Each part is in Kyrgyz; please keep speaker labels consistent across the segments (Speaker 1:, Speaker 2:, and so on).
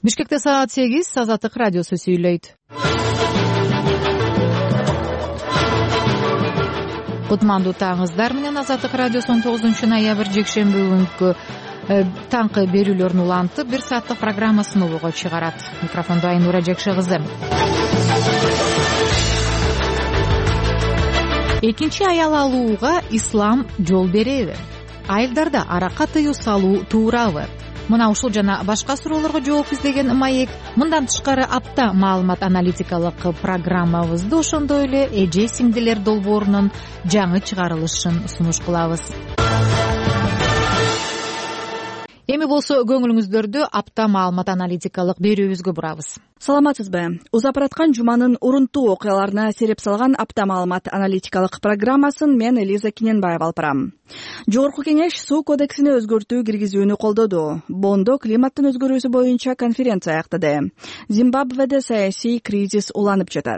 Speaker 1: Бишкекте саат 8, Азаттык радиосу сүйлөйт. Кутмандуу таңыздар менен Азаттык радиосунун 9-ноябрь жекшемби күнкү таңкы берүүлөрүн улантып, 1 сааттык программасын улууга чыгарат. Микрофондо Айнура Жекше кызы. Экинчи аял алууга ислам жол береби? Айылдарда аракка тыюу салуу туурабы? Мына ушул жана башка суроолорго жооп издеген маек мындан тышкары апта маалымат аналитикалык программабызды ошондой эле эже сиңдилер долбоорунун жаңы чыгарылышын сунуш кылабыз. Эми болсо көңүлүңүздөрдү апта маалымат аналитикалык берүүбүзгө бурабыз.
Speaker 2: Саламатсызбы? Узап араткан жуманын урунттуу окуяларына сереп салган апта маалымат аналитикалык программасын мен Элиза Киненбаева алып барам. Жогорку кеңеш суу кодексине өзгөртүү киргизүүнү колдоду. Бонндо климаттын өзгөрүүсү боюнча конференция аяктады. Зимбабведе саясий кризис уланып жатат.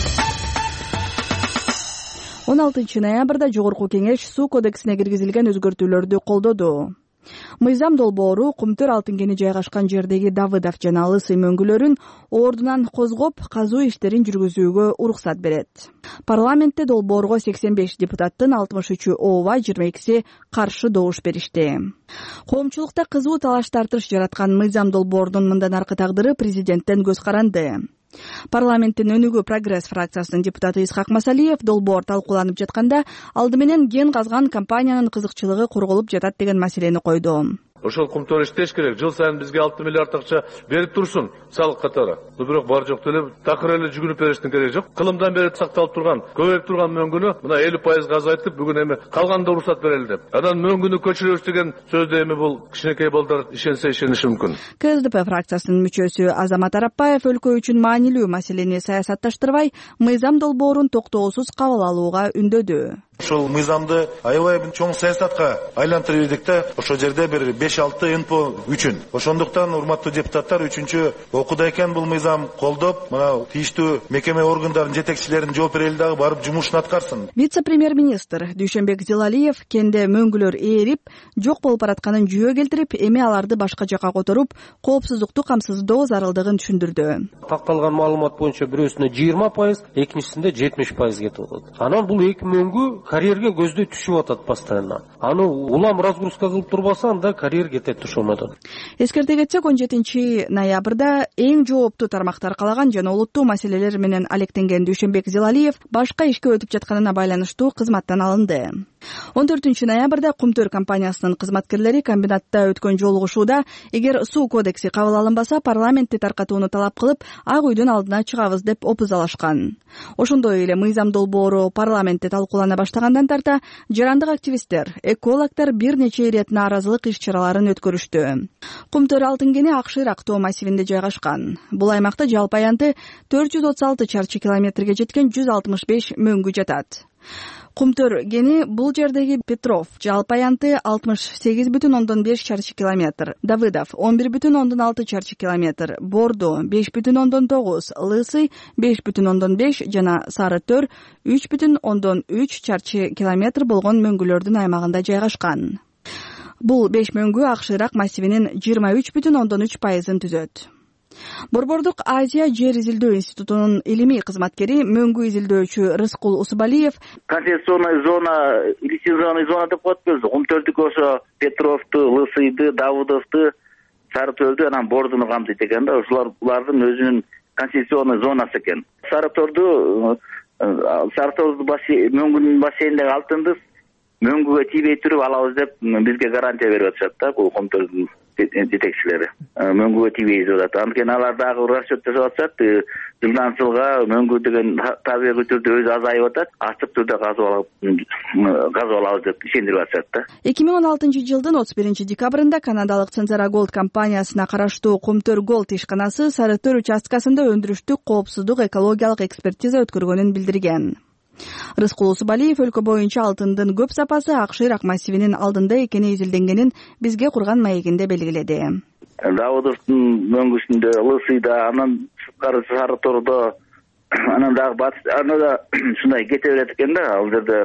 Speaker 2: 16 ноябрда жогорку кеңеш суу кодексине киргизилген өзгөртүүлөрдү колдоду. Мыйзам долбоору Кумтөр алтын кени жайгашкан жердеги Давыдов жана Лысый мөңгүлөрүн ордунан козгоп, казуу иштерин жүргүзүүгө уруксат берет. Парламентте долбоорго 85 депутаттын 63-ü ооба, 22-си каршы добуш беришти. Коомчулукта кызуу талаш тартыш жараткан мыйзам долбоорунун мындан аркы тагдыры президенттен көз каранды. Парламенттин өнүгүү прогресс фракциясынын депутаты Исхак Масалиев долбоор талкууланып жатканда алды менен ген казган компаниянын кызыкчылыгы корголуп жатат деген маселени койду.
Speaker 3: Ошол Кумтөр иштеш керек. Жыл сайын бизге 6 миллиард акча берип турсун салык катары. Бирок бар жок деле такыр эле жүгүнүп бериштин кереги жок. Кылымдан бери сакталып турган, көбөйүп турган мөңгүнү мына 50% азайтып, бүгүн эми калганда уруксат берели деп. Анан мөңгүнү көчүрөбүз деген сөздө эми бул кичинекей балдар ишенсе ишениши мүмкүн.
Speaker 2: КСДП фракциясынын мүчөсү Азамат Арапбаев өлкө үчүн маанилүү маселени саясатташтырбай, мыйзам долбоорун токтоосуз кабыл алууга үндөдү.
Speaker 4: Ошол мыйзамды аябай чоң саясатка айлантырып элдик да, ошол жерде бир 5-6 НПО үчүн. Ошондуктан урматтуу депутаттар, 3-чү окууда экен бул мыйзам колдоп, мына тийиштүү мекеме органдардын жетекчилерин жооп берели дагы барып жумушун аткарсын.
Speaker 2: Вице-премьер-министр Дүйшөнбек Зилалиев кенде мөңгүлөр ээрип, жок болуп баратканын жүйө келтирип, эми аларды башка жакка которуп, коопсуздукту камсыздоо зарылдыгын түшүндүрдү.
Speaker 5: Такталган маалымат боюнча бирөөсүнө 20%, экинчисинде 70% кетип атат. Анан бул эки мөңгү карьерге көздөй түшүп атат постоянно. Аны улам разгрузка кылып турбаса, анда карьер кетет, түшүп атат.
Speaker 2: Эскерте кетсек, 17 ноябрда эң жооптуу тармактар калаган жана олуттуу маселелер менен алектенген Дүйшөнбек Зилалиев башка ишке өтүп жатканына байланыштуу кызматтан алынды. 14 ноябрда Кумтөр компаниясынын кызматкерлери комбинатта өткөн жолугушууда эгер суу кодекси кабыл алынбаса, парламентти таркатууну талап кылып, Ак үйдүн алдына чыгабыз деп опузалашкан. Ошондой эле мыйзам долбоору парламентте талкуулана баштагандан тарта жарандык активисттер, экологдор бир нече ирет нааразылык иш-чараларын өткөрүштү. Кумтөр алтын кени Акшыйрак тоо массивинде жайгашкан. Бул аймакта жалпы аянты 436 чарчы километрге жеткен 165 мөңгү жатат. Кумтөр кени бул жердеги Петров жалпы аянты 68,5 чарчы километр, Давыдов 11,6 чарчы километр, Бордо 5,9, Лысый 5,5 жана Сары Төр 3,3 чарчы километр болгон мөңгүлөрдүн аймагында жайгашкан. Бул 5 мөңгү Акшыйрак массивинин 23,3%-ын түзөт. Борбордук Азия жер изилдөө институтунун илимий кызматкери, мөңгү изилдөөчү Рыскул Усубалиев
Speaker 6: концессионный зона, лицензионный зона деп коет биз. Кумтөрдүкү ошо Петровду, Лысыйды, Давыдовду, Сарытөрдү, анан Бордуну камтыйт экен да. Булардын өзүнүн концессионный зонасы экен. Сарытөрдү мөңгүнүн бассейниндеги алтынды мөңгүгө тийбей туруп алабыз деп бизге гарантия берип атышат да, бул Кумтөрдүн жетекчилери. Мөңгүгө тийбейбиз деп атат. Анткени алар дагы расчет жасап атышат. Жылдан жылга мөңгү деген табигый түрдө өзү азайып атат. Ачык түрдө казып алабыз деп ишендирип атышат да.
Speaker 2: 2016 жылдын 31 декабрында канадалык Цензера Голд компаниясына караштуу Кумтөр Голд ишканасы Сарытөр участкасында өндүрүштүк коопсуздук экологиялык экспертиза өткөргөнүн билдирген. Рыскул Усубалиев өлкө боюнча алтындын көп сапасы Акшыйрак массивинин алдында экени изилденгенин бизге курган маегинде белгиледи.
Speaker 6: Давыдовдун мөңгүсүндө, Лысыйда, анан сырткары Сарытордо, анан дагы батыс, анда да ушундай кете берет экен да. Ал жерде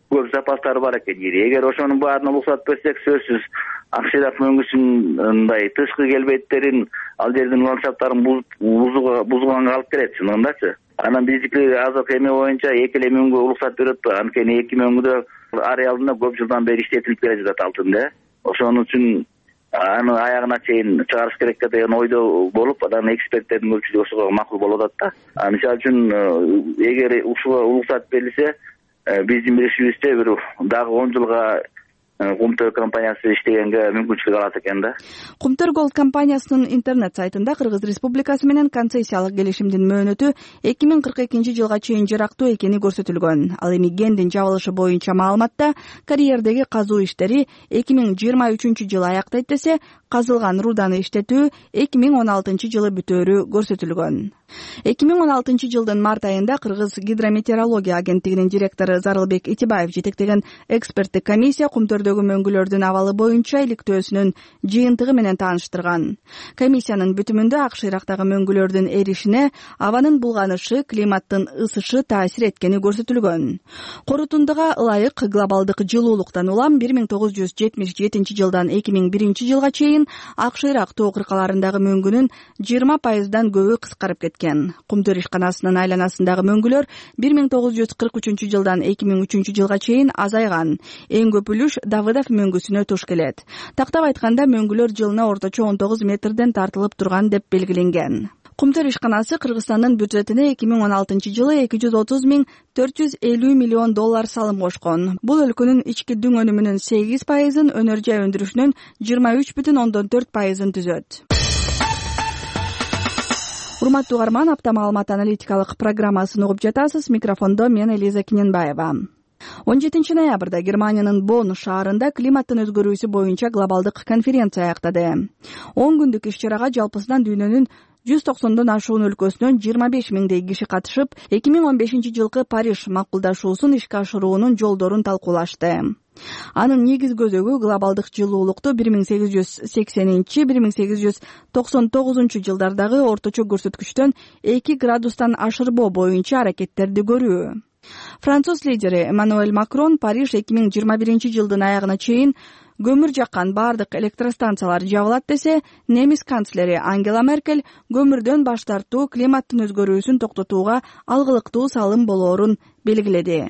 Speaker 6: көп запастары бар экен жери. Эгер ошонун баарына уруксат берсек, сөзсүз акчайрак мөңгүсүн мындай тышкы келбеттерин, ал жердин ландшафттарын бузганга алып келет, чынындачы. Анан биздики азыркы эме боюнча 2 эле мөңгүгө уруксат берип атпайбы. Анткени 2 мөңгүдө ареалында көп жылдан бери иштетилип келе жатат алтын да. Ошон үчүн аны аягына чейин чыгарыш керек деген ойдо болуп, анан эксперттердин көпчүлүгү ошого макул болуп атат да. Мисалы үчүн эгер ушуга уруксат берилсе, биздин билишибизче бир дагы 10 жылга Кумтөр компаниясы иштегенге мүмкүнчүлүк алат экен да.
Speaker 2: Кумтөр Голд компаниясынын интернет сайтында Кыргыз Республикасы менен концессиялык келишимдин мөөнөтү 2042-жылга чейин жарактуу экени көрсөтүлгөн. Ал эми кендин жабылышы боюнча маалыматта карьердеги казуу иштери 2023-жылы аяктайт десе, казылган руданы иштетүү 2016-жылы бүтөөрү көрсөтүлгөн. 2016-жылдын март айында Кыргыз гидрометеорология агенттигинин директору Зарылбек Итибаев жетектеген эксперттик комиссия Кумтөрдөгү мөңгүлөрдүн абалы боюнча иликтөөсүнүн жыйынтыгы менен тааныштырган. Комиссиянын бүтүмүндө акшырактагы мөңгүлөрдүн эришине абанын булганышы, климаттын ысышы таасир эткени көрсөтүлгөн. Корутундуга ылайык глобалдык жылуулуктан улам 1977-жылдан 2001-жылга чейин акшырак тоо кыркаларындагы мөңгүнүн 20%дан көбү кыскарып кеткен. Кумтөр ишканасынын айланасындагы мөңгүлөр 1943-жылдан 2003-жылга чейин азайган. Эң көп үлүш Давыдов мөңгүсүнө туш келет. Тактап айтканда, мөңгүлөр жылына орточо 19 метрден тартылып турган деп белгиленген. Кумтөр ишканасы Кыргызстандын бюджетине 2016-жылы 230.450 миллион доллар салым кошкон. Бул өлкөнүн ички дүң өнүмүнүн 8%, өнөр жай өндүрүшүнүн 23,4%-ын түзөт. Урматтуу угарман, апта маалымат аналитикалык программасын угуп жатасыз. Микрофондо мен Элиза Киненбаева. 17 ноябрда Германиянын Бонн шаарында климаттын өзгөрүүсү боюнча глобалдык конференция аяктады. 10 күндүк иш-чарага жалпысынан дүйнөнүн 190дон ашуун өлкөсүнөн 25 миңдей киши катышып, 2015-жылкы Париж макулдашуусун ишке ашыруунун жолдорун талкуулашты. Анын негизги өзөгү глобалдык жылуулукту 1880-1899 жылдардагы орточо көрсөткүчтөн 2 градустан ашырбоо боюнча аракеттерди көрүү. Француз лидери Эммануэль Макрон Париж 2021-жылдын аягына чейин көмүр жаккан бардык электростанциялар жабылат десе, немис канцлери Ангела Меркель көмүрдөн баш тартуу климаттын өзгөрүүсүн токтотууга алгылыктуу салым болоорун белгиледи.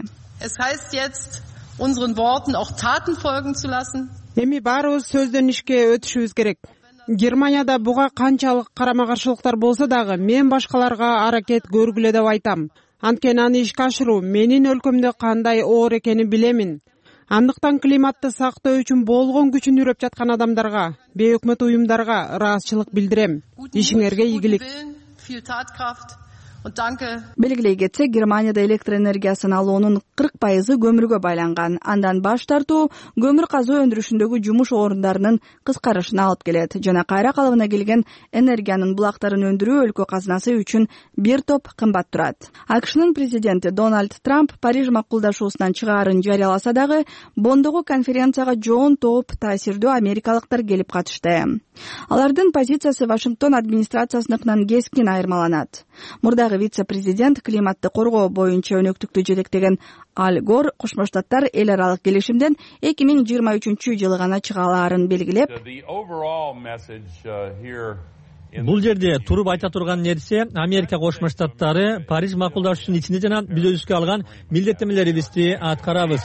Speaker 7: Эми баарыбыз сөздөн ишке өтүшүбүз керек. Германияда буга канчалык карама каршылыктар болсо дагы мен башкаларга аракет көргүлө деп айтам. Анткени аны ишке ашыруу менин өлкөмдө кандай оор экенин билемин. Андыктан климатты сактоо үчүн болгон күчүн үрөп жаткан адамдарга, бейөкмөт уюмдарга ыраазычылык билдирем. Ишиңерге ийгилик.
Speaker 2: Белгилей кетсек, Германияда электр энергиясын алуунун 40% көмүргө байланган. Андан баш тартуу көмүр казуу өндүрүшүндөгү жумуш орундарынын кыскарышына алып келет. Жана кайра калыбына келген энергиянын булактарын өндүрүү өлкө казынасы үчүн бир топ кымбат турат. АКШнын президенти Дональд Трамп Париж макулдашуусунан чыгаарын жарыяласа дагы, Бонндогу конференцияга жоон топ таасирдүү америкалыктар келип катышты. Алардын позициясы Вашингтон администрациясыныкынан кескин айырмаланат. Мурдагы вице-президент климатты коргоо боюнча өнөктүктү жетектеген Аль Гор Кошмо Штаттар эл аралык келишимден 2023-жылы гана чыга алаарын белгилеп,
Speaker 8: бул жерде туруп айта турган нерсе, Америка Кошмо Штаттары Париж макулдашуусунун ичинде жана биз өзүбүзгө алган милдеттенмелерибизди аткарабыз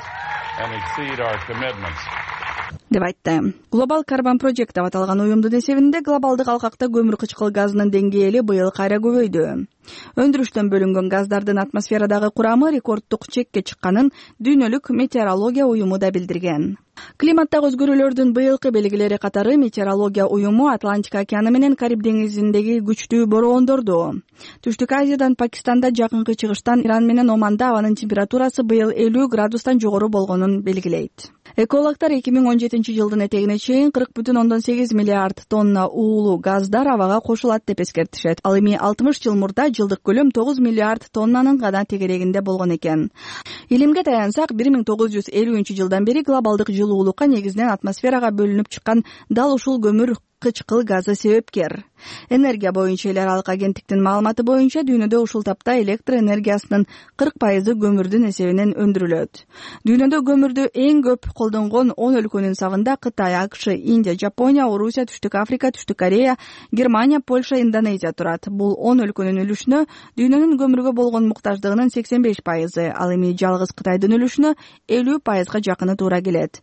Speaker 2: деп айтты. Global Carbon Project деп аталган уюмдун эсебинде глобалдык алкакта көмүр кычкыл газынын деңгээли быйыл кайра көбөйдү. Өндүрүштөн бөлүнгөн газдардын атмосферадагы курамы рекорддук чекке чыкканын Дүйнөлүк метеорология уюму да билдирген. Климаттагы өзгөрүүлөрдүн быйылкы белгилери катары метеорология уюму Атлантика океаны менен Кариб деңизиндеги күчтүү бороондорду, Түштүк Азиядан Пакистанда, жакынкы чыгыштан Иран менен Оманда абанын температурасы быйыл 50 градустан жогору болгонун белгилейт. Экологдор 2017-жылдын этегине чейин 40,8 миллиард тонна уулуу газдар абага кошулат деп эскертишет. Ал эми 60 жыл мурда жылдык көлөм 9 миллиард тоннанын гана тегерегинде болгон экен. Илимге таянсак, 1950-жылдан бери глобалдык жылуулукка негизинен атмосферага бөлүнүп чыккан дал ушул көмүр кычкыл газы себепкер. Энергия боюнча эл аралык агенттиктин маалыматы боюнча дүйнөдө ушул тапта электр энергиясынын 40% көмүрдүн эсебинен өндүрүлөт. Дүйнөдө көмүрдү эң көп колдонгон 10 өлкөнүн сабында Кытай, АКШ, Индия, Жапония, Орусия, Түштүк Африка, Түштүк Корея, Германия, Польша, Индонезия турат. Бул 10 өлкөнүн үлүшүнө дүйнөнүн көмүргө болгон муктаждыгынын 85%, ал эми жалгыз Кытайдын үлүшүнө 50%га жакыны туура келет.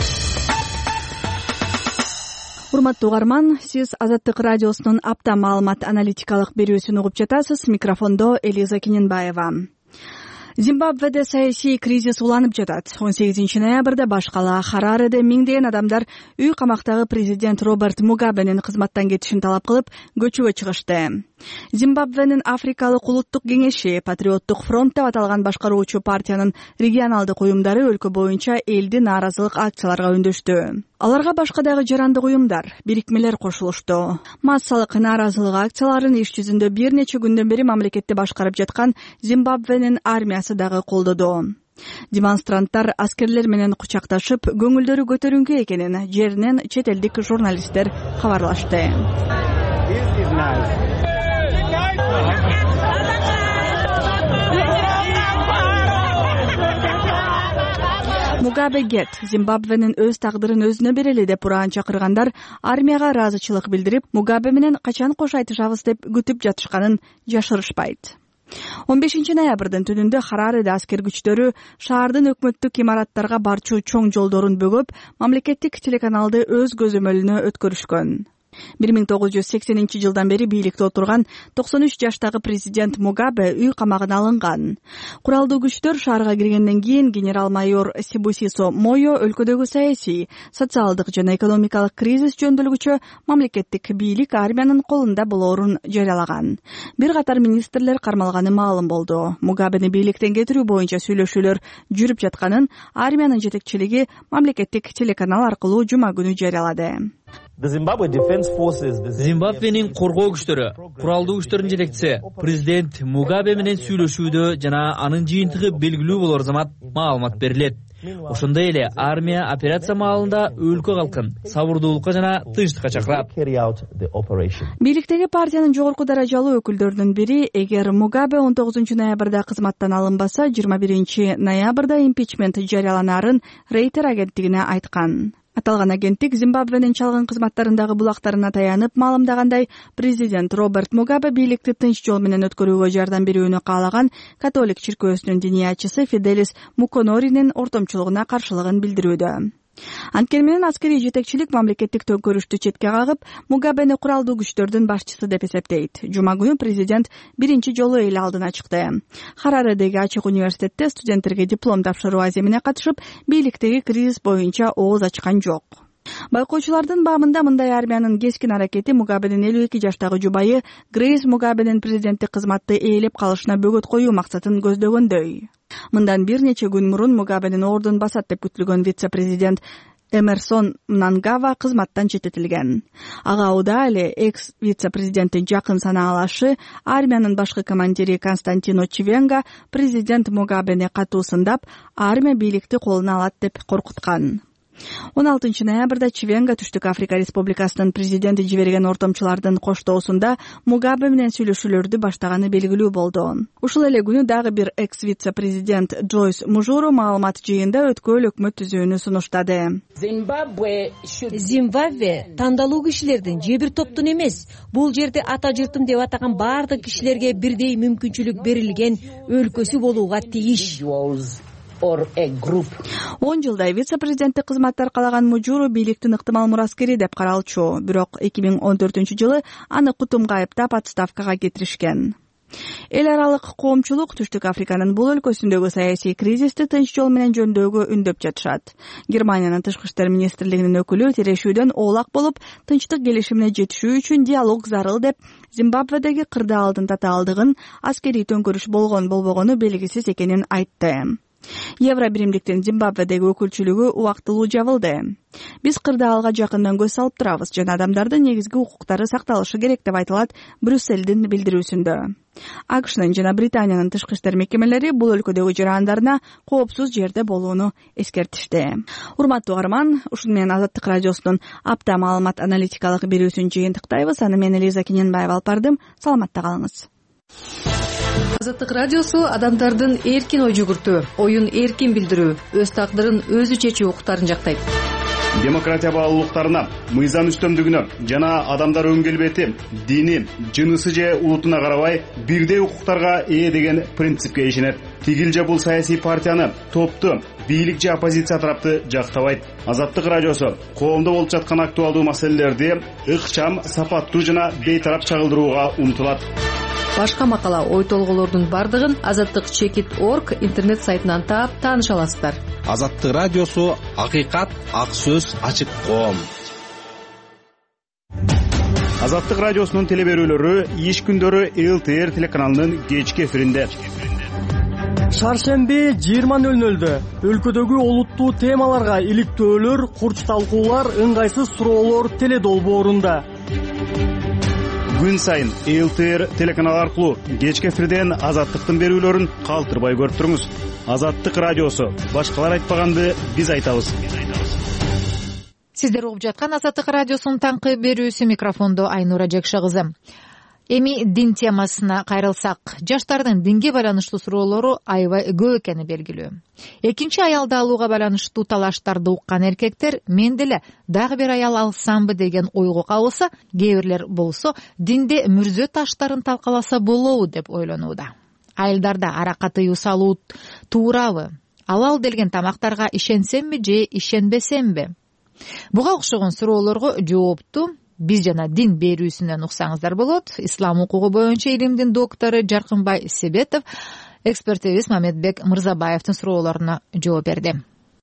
Speaker 2: Урматтуу угарман, сиз Азаттык радиосунун апта маалымат аналитикалык берүүсүн угуп жатасыз. Микрофондо Элиза Кененбаева. Зимбабведе саясий кризис уланып жатат. 18 ноябрда баш кала Харареде миңдеген адамдар үй камактагы президент Роберт Мугабенин кызматтан кетишин талап кылып көчөгө чыгышты. Зимбабвенин Африкалык улуттук кеңеши, Патриоттук фронт деп аталган башкаруучу партиянын регионалдык уюмдары өлкө боюнча элди нааразылык акцияларга үндөштү. Аларга башка дагы жарандык уюмдар, бирикмелер кошулушту. Массалык нааразылык акцияларын иш жүзүндө бир нече күндөн бери мамлекетти башкарып жаткан Зимбабвенин армиясы дагы колдоду. Демонстранттар аскерлер менен кучакташып, көңүлдөрү көтөрүңкү экенин жеринен чет элдик журналисттер кабарлашты. Мугабе кет, Зимбабвенин өз тагдырын өзүнө берели деп ураан чакыргандар армияга ыраазычылык билдирип, Мугабе менен качан кош айтышабыз деп күтүп жатышканын жашырышпайт. 15 ноябрдын түнүндө Харареде аскер күчтөрү шаардын өкмөттүк имараттарга барчу чоң жолдорун бөгөп, мамлекеттик телеканалды өз көзөмөлүнө өткөрүшкөн. 1980-жылдан бери бийликте отурган 93 жаштагы президент Мугабе үй камагына алынган. Куралдуу күчтөр шаарга киргенден кийин генерал-майор Сибусисо Мойо өлкөдөгү саясий, социалдык жана экономикалык кризис жөндөөлгүчө мамлекеттик бийлик армиянын колунда болоорун жарыялаган. Бир катар министрлер кармалганы маалым болду. Мугабени бийликтен кетирүү боюнча сүйлөшүүлөр жүрүп жатканын армиянын жетекчилиги мамлекеттик телеканал аркылуу жума күнү жарыялады.
Speaker 9: Зимбабвенин коргоо күчтөрү, куралдуу күчтөрдүн жетекчиси президент Мугабе менен сүйлөшүүдө жана анын жыйынтыгы белгилүү болор замат маалымат берилет. Ошондой эле армия операция маалында өлкө калкын сабырдуулукка жана тынчтыкка чакырат.
Speaker 2: Бийликтеги партиянын жогорку даражалуу өкүлдөрүнүн бири, эгер Мугабе 19 ноябрда кызматтан алынбаса, 21 ноябрда импичмент жарыяланаарын Рейтер агенттигине айткан. Аталган агенттик Зимбабвенин чалгын кызматтарындагы булактарына таянып маалымдагандай, президент Роберт Мугабе бийликти тынч жол менен өткөрүүгө жардам берүүнү каалаган католик чиркөөсүнүн диниячысы Фиделис Муконоринин ортомчулугуна каршылыгын билдирүүдө. Анткени менен аскерий жетекчилик мамлекеттик төңкөрүштү четке кагып, Мугабени куралдуу күчтөрдүн башчысы деп эсептейт. Жума күнү президент биринчи жолу эл алдына чыкты. Хараредеги ачык университетте студенттерге диплом тапшыруу аземине катышып, бийликтеги кризис боюнча ооз ачкан жок. Байкоочулардын баамында мындай армиянын кескин аракети Мугабенин 52 жаштагы жубайы Грейс Мугабенин президенттик кызматты ээлеп калышына бөгөт коюу максатын көздөгөндөй. Мындан бир нече күн мурун Мугабенин ордун басат деп күтүлгөн вице-президент Эмерсон Мнангава кызматтан четтетилген. Ага уда эле экс-вице-президенттин жакын санаалашы, армиянын башкы командири Константино Чивенга президент Мугабени катуу сындап, армия бийликти колуна алат деп коркуткан. 16 ноябрда Чивенга Түштүк Африка Республикасынын президенти жиберген ортомчулардын коштоосунда Мугабе менен сүйлөшүүлөрдү баштаганы белгилүү болду. Ушул эле күнү дагы бир экс-вице-президент Джойс Мужуру маалымат жыйында өткөл өкмөт түзүүнү сунуштады.
Speaker 10: Зимбабве тандалуу кишилердин же бир топтун эмес, бул жерде ата журтум деп атаган баардык кишилерге бирдей мүмкүнчүлүк берилген өлкөсү болууга тийиш.
Speaker 2: 10 жылдай вице-президенттик кызматтар калаган Мужуру бийликтин ыктымал мураскери деп каралчу, бирок 2014-жылы аны кутум кайыптап отставкага кетиришкен. Эл аралык коомчулук Түштүк Африканын бул өлкөсүндөгү саясий кризисти тынч жол менен жөндөөгө үндөп жатышат. Германиянын тышкы иштер министрлигинин өкүлү тирешүүдөн оолак болуп, тынчтык келишимине жетишүү үчүн диалог зарыл деп, Зимбабведеги кырдаалдын татаалдыгын, аскерий төңкөрүш болгон болбогону белгисиз экенин айтты. Евро биримдиктин Зимбабведеги өкүлчүлүгү убактылуу жабылды. Биз кырдаалга жакындан көз салып турабыз жана адамдардын негизги укуктары сакталышы керек деп айтылат Брюссельдин билдирүүсүндө. АКШнын жана Британиянын тышкы иштер мекемелери бул өлкөдөгү жарандарына коопсуз жерде болууну эскертишти. Урматтуу угарман, ушуну менен Азаттык радиосунун апта маалымат аналитикалык берүүсүн жыйынтыктайбыз. Аны мен Элиза Кененбаева алып бардым. Саламатта калыңыз.
Speaker 11: Азаттык радиосу адамдардын эркин ой жүгүртүү, оюн эркин билдирүү, өз тагдырын өзү чечүү укуктарын жактайт.
Speaker 12: Демократия баалуулуктарына, мыйзам үстөмдүгүнө жана адамдар өң келбети, дини, жынысы же улутуна карабай бирдей укуктарга ээ деген принципке ишенет. Тигил же бул саясий партияны, топту, бийлик же оппозиция тарапты жактабайт. Азаттык радиосу коомдо болуп жаткан актуалдуу маселелерди ыкчам, сапаттуу жана бейтарап чагылдырууга умтулат.
Speaker 11: Башка макала, ой толголордун бардыгын azattik.org интернет сайтынан таап тааныша аласыздар.
Speaker 13: Азаттык радиосу акыйкат, ак сөз, ачык коом.
Speaker 12: Азаттык радиосунун теле берүүлөрү иш күндөрү ЛТР телеканалынын кечки эфиринде.
Speaker 14: Шаршемби 20:00 өлкөдөгү олуттуу темаларга иликтөөлөр, курч талкуулар, ыңгайсыз суроолор теле долбоорунда.
Speaker 12: Күн сайын ЛТР телеканалы аркылуу кечки эфирден Азаттыктын берүүлөрүн калтырбай көрүп туруңуз. Азаттык радиосу, башкалар айтпаганды биз айтабыз.
Speaker 1: Сиздер угуп жаткан Азаттык радиосунун таңкы берүүсү, микрофондо Айнура Жекши кызы. Эми дин темасына кайрылсак, жаштардын динге байланыштуу суроолору аябай көп экени белгилүү. Экинчи аялды алууга байланыштуу талаштарды уккан эркектер мен деле дагы бир аял алсамбы деген ойго кабылса, кээ бирлер болсо динде мүрзө таштарын талкаласа болобу деп ойлонууда. Айылдарда аракка тыюу салуу туурабы? Алал делген тамактарга ишенсемби же ишенбесемби? Буга окшогон суроолорго жоопту биз жана дин берүүсүнөн уксаңыздар болот. Ислам укугу боюнча илимдин доктору Жаркынбай Себетов экспертибиз Мамедбек Мырзабаевдин суроолоруна жооп берди.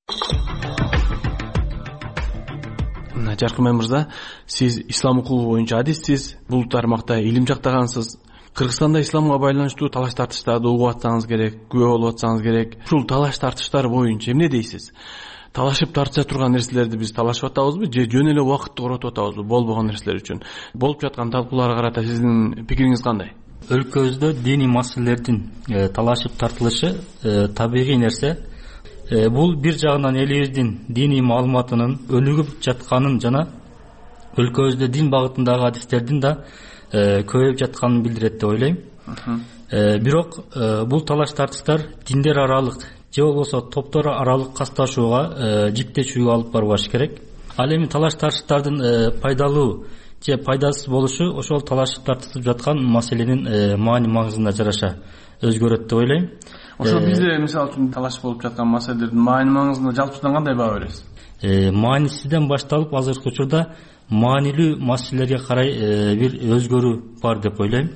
Speaker 15: Жаркынбай мырза, сиз ислам укугу боюнча адиссиз, бул тармакта илим жактагансыз. Кыргызстанда исламга байланыштуу талаш тартыштарды угуп атсаңыз керек, күбө болуп атсаңыз керек. Ушул талаш тартыштар боюнча эмне дейсиз? Талашып тартыша турган нерселерди биз талашып атабызбы же жөн эле убакытты коротуп атабызбы болбогон нерселер үчүн? Болуп жаткан талкууларга карата сиздин пикириңиз кандай?
Speaker 16: Өлкөбүздө диний маселелердин талашып тартылышы табигый нерсе. Бул бир жагынан элибиздин диний маалыматынын өнүгүп жатканын жана өлкөбүздө дин багытындагы адистердин да көбөйүп жатканын билдирет деп ойлойм. Бирок бул талаш тартыштар диндер аралык же болбосо топтор аралык касташууга, жиптешүүгө алып барбаш керек. Ал эми талаш тартыштардын пайдалуу же пайдасыз болушу ошол талашып тартышып жаткан маселенин маани маңызына жараша өзгөрөт деп ойлойм.
Speaker 15: Ошол бизде мисалы үчүн талаш болуп жаткан маселелердин маани маңызына жалпысынан кандай баа бересиз?
Speaker 16: Маанисизден башталып азыркы учурда маанилүү маселелерге карай бир өзгөрүү бар деп ойлойм.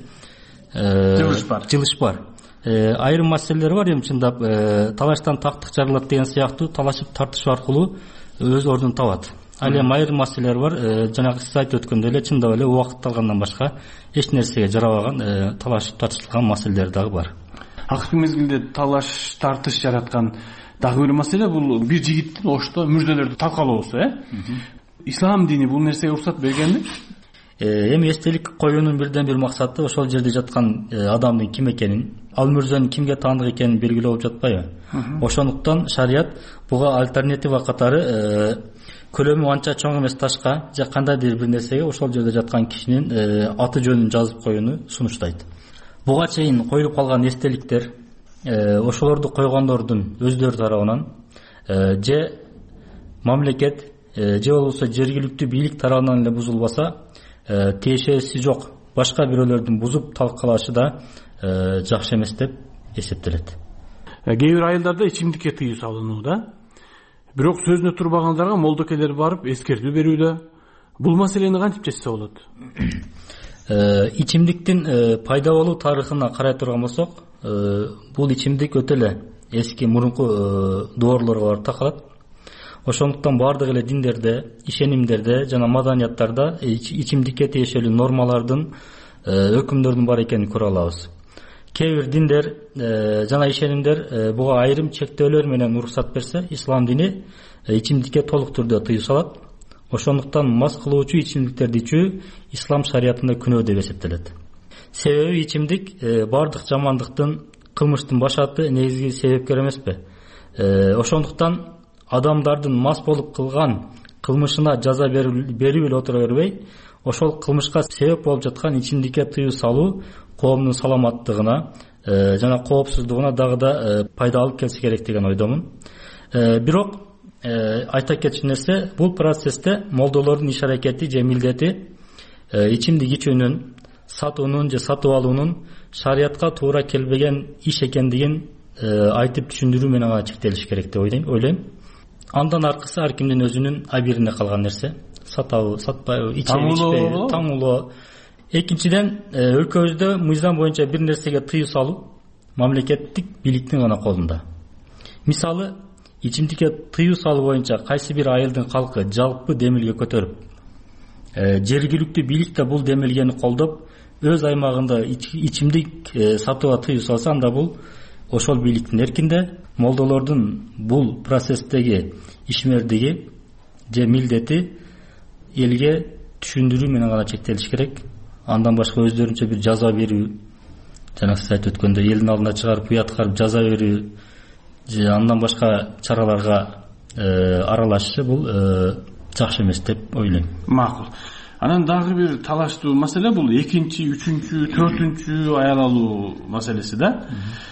Speaker 16: Жылыш бар. Айрым маселелер бар, эми чындап талаштан тактык жарылат деген сыяктуу талашып тартышуу аркылуу өз ордун табат. Ал эми айрым маселелер бар, жанагы сиз айтып өткөндөй эле чындап эле убакыт алгандан башка эч нерсеге жарабаган талашып тартышылган маселелер дагы бар.
Speaker 15: Акыркы мезгилде талаш тартыш жараткан дагы бир маселе бул бир жигиттин ошто мүрзөлөрдү талкалоосу, Ислам дини бул нерсеге уруксат бергенби?
Speaker 16: Эми эстелик коюунун бирден бир максаты ошол жерде жаткан адамдын ким экенин, ал мүрзөнүн кимге таандык экенин белгилөө болуп жатпайбы? Ошондуктан шарият буга альтернатива катары көлөмү анча чоң эмес ташка же кандайдыр бир нерсеге ошол жерде жаткан кишинин аты жөнүн жазып коюуну сунуштайт. Буга чейин коюлуп калган эстеликтер ошолорду койгондордун өздөрү тарабынан же мамлекет же болбосо жергиликтүү бийлик тарабынан эле бузулбаса, тиешеси жок башка бирөөлөрдүн бузуп талкалашы да жакшы эмес деп эсептелет.
Speaker 15: Кээ бир айылдарда ичимдикке тыюу салынууда. Бирок сөзүнө турбагандарга молдокелер барып эскертүү берүүдө. Бул маселени кантип чечсе болот?
Speaker 16: Ичимдиктин пайда болуу тарыхына карай турган болсок, бул ичимдик өтө эле эски мурунку доорлорго барып такалат. Ошондуктан бардык эле диндерде, ишенимдерде жана маданияттарда ичимдикке тиешелүү нормалардын, өкүмдөрдүн бар экенин көрө алабыз. кээ бир диндер жана ишенимдер буга айрым чектөөлөр менен уруксат берсе, ислам дини ичимдикке толук түрдө тыюу салат. Ошондуктан мас кылуучу ичимдиктерди ичүү ислам шариятында күнөө деп эсептелет. Себеби ичимдик бардык жамандыктын, кылмыштын башаты негизги себепкер эмеспи? Ошондуктан адамдардын мас болуп кылган кылмышына жаза берип эле отура бербей, ошол кылмышка себеп болуп жаткан ичимдикке тыюу салуу коомдун саламаттыгына жана коопсуздугуна дагы да пайда алып келсе керек деген ойдомун. Бирок айта кетчү нерсе, бул процессте молдолордун иш аракети же милдети ичимдик ичүүнүн, сатуунун же сатып алуунун шариятка туура келбеген иш экендигин айтып түшүндүрүү менен гана чектелиш керек деп ойлойм. Андан аркысы ар кимдин өзүнүн абирине калган нерсе. Сатабы, сатпайбы, ичеби, ичпейби, таңулоо. Экинчиден, өлкөбүздө мыйзам боюнча бир нерсеге тыюу салуу мамлекеттик бийликтин гана колунда. Мисалы, ичимдикке тыюу салуу боюнча кайсы бир айылдын калкы жалпы демилге көтөрүп, жергиликтүү бийлик да бул демилгени колдоп, өз аймагында ичимдик сатууга тыюу салса, анда бул ошол бийликтин эркинде, молдолордун бул процесстеги ишмердиги же милдети элге түшүндүрүү менен гана чектелиш керек. Андан башка өздөрүнчө бир жаза берүү, жана сиз айтып өткөндөй элдин алдына чыгарып уяткарып жаза берүү же андан башка чараларга аралашышы бул жакшы эмес деп ойлойм.
Speaker 15: Макул. Анан дагы бир талаштуу маселе бул экинчи, үчүнчү, төртүнчү аял алуу маселеси да.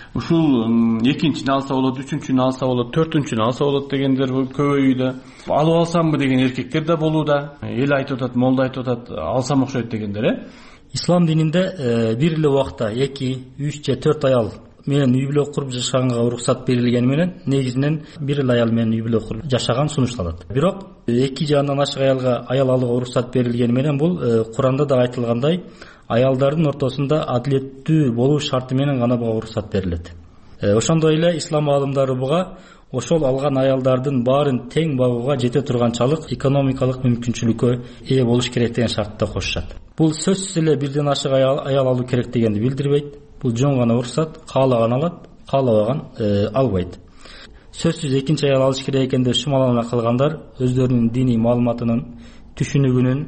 Speaker 15: Ушул экинчини алса болот, үчүнчүнү алса болот, төртүнчүнү алса болот дегендер көбөйүүдө. Алып алсамбы деген эркектер да болууда. Эл айтып атат, молда айтып атат, алсам окшойт дегендер.
Speaker 16: Ислам дининде бир эле убакта 2, 3 же 4 аял менен үй бүлө куруп жашаганга уруксат берилгени менен негизинен бир эле аял менен үй бүлө куруп жашаган сунушталат. Бирок 2 же андан ашык аялга аял алууга уруксат берилгени менен бул Куранда да айтылгандай аялдардын ортосунда адилеттүү болуу шарты менен гана буга уруксат берилет. Ошондой эле ислам аалымдары буга ошол алган аялдардын баарын тең багууга жете турганчалык экономикалык мүмкүнчүлүккө ээ болуш керек деген шартты кошушат. Бул сөзсүз эле бирден ашык аял алуу керек дегенди билдирбейт. Бул жөн гана уруксат, каалаган алат, каалабаган албайт. Сөзсүз экинчи аял алыш керек экен деп шумалана калгандар өздөрүнүн диний маалыматынын, түшүнүгүнүн,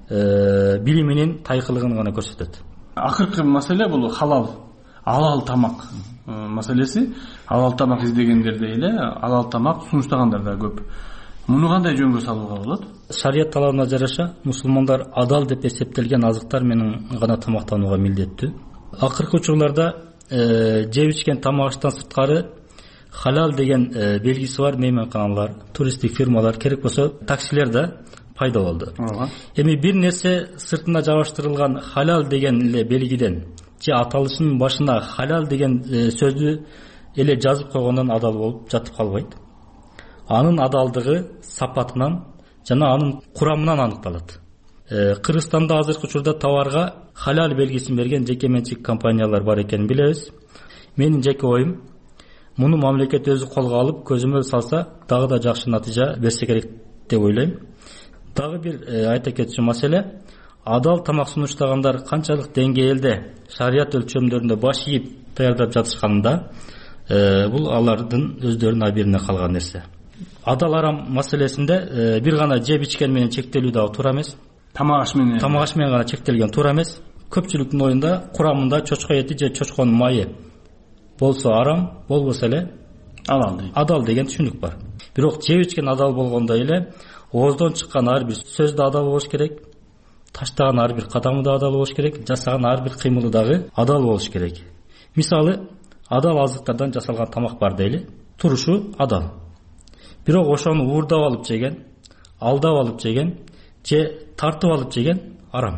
Speaker 16: билиминин тайкылыгын гана көрсөтөт.
Speaker 15: Акыркы маселе бул алал тамак маселеси. Алал тамак издегендерде эле алал тамак сунуштагандар да көп. Муну кандай жөнгө салууга болот?
Speaker 16: Шарият талабына жараша мусулмандар адал деп эсептелген азыктар менен гана тамактанууга милдеттүү. Акыркы учурларда жеп ичкен тамак аштан сырткары халал деген белгиси бар мейманканалар, туристтик фирмалар, керек болсо таксилер да пайда болду. Эми бир нерсе сыртына жабыштырылган халал деген эле белгиден же аталышынын башына халал деген сөздү эле жазып койгондон адал болуп жатып калбайт. Анын адалдыгы сапатынан жана анын курамынан аныкталат. Кыргызстанда азыркы учурда товарга халал белгисин берген жеке менчик компаниялар бар экенин билебиз. Менин жеке оюм, муну мамлекет өзү колго алып көзөмөл салса дагы да жакшы натыйжа берсе керек деп ойлойм. Дагы бир айта кетчү маселе, адал тамак сунуштагандар канчалык деңгээлде шарият өлчөмдөрүндө баш ийип даярдап жатышканында бул алардын өздөрүнүн абирине калган нерсе. Адал арам маселесинде бир гана жеп ичкен менен чектелүү дагы туура эмес.
Speaker 15: Тамак аш менен
Speaker 16: гана чектелген туура эмес. Көпчүлүктүн оюнда курамында чочко эти же чочконун майы болсо арам, болбосо эле адал деген түшүнүк бар. Бирок жеп ичкен адал болгондой эле ооздон чыккан ар бир сөз да адал болуш керек, таштаган ар бир кадамы да адал болуш керек, жасаган ар бир кыймылы дагы адал болуш керек. Мисалы, адал азыктардан жасалган тамак бар дейли, турушу адал. Бирок ошону уурдап алып жеген, алдап алып жеген же тартып алып жеген арам.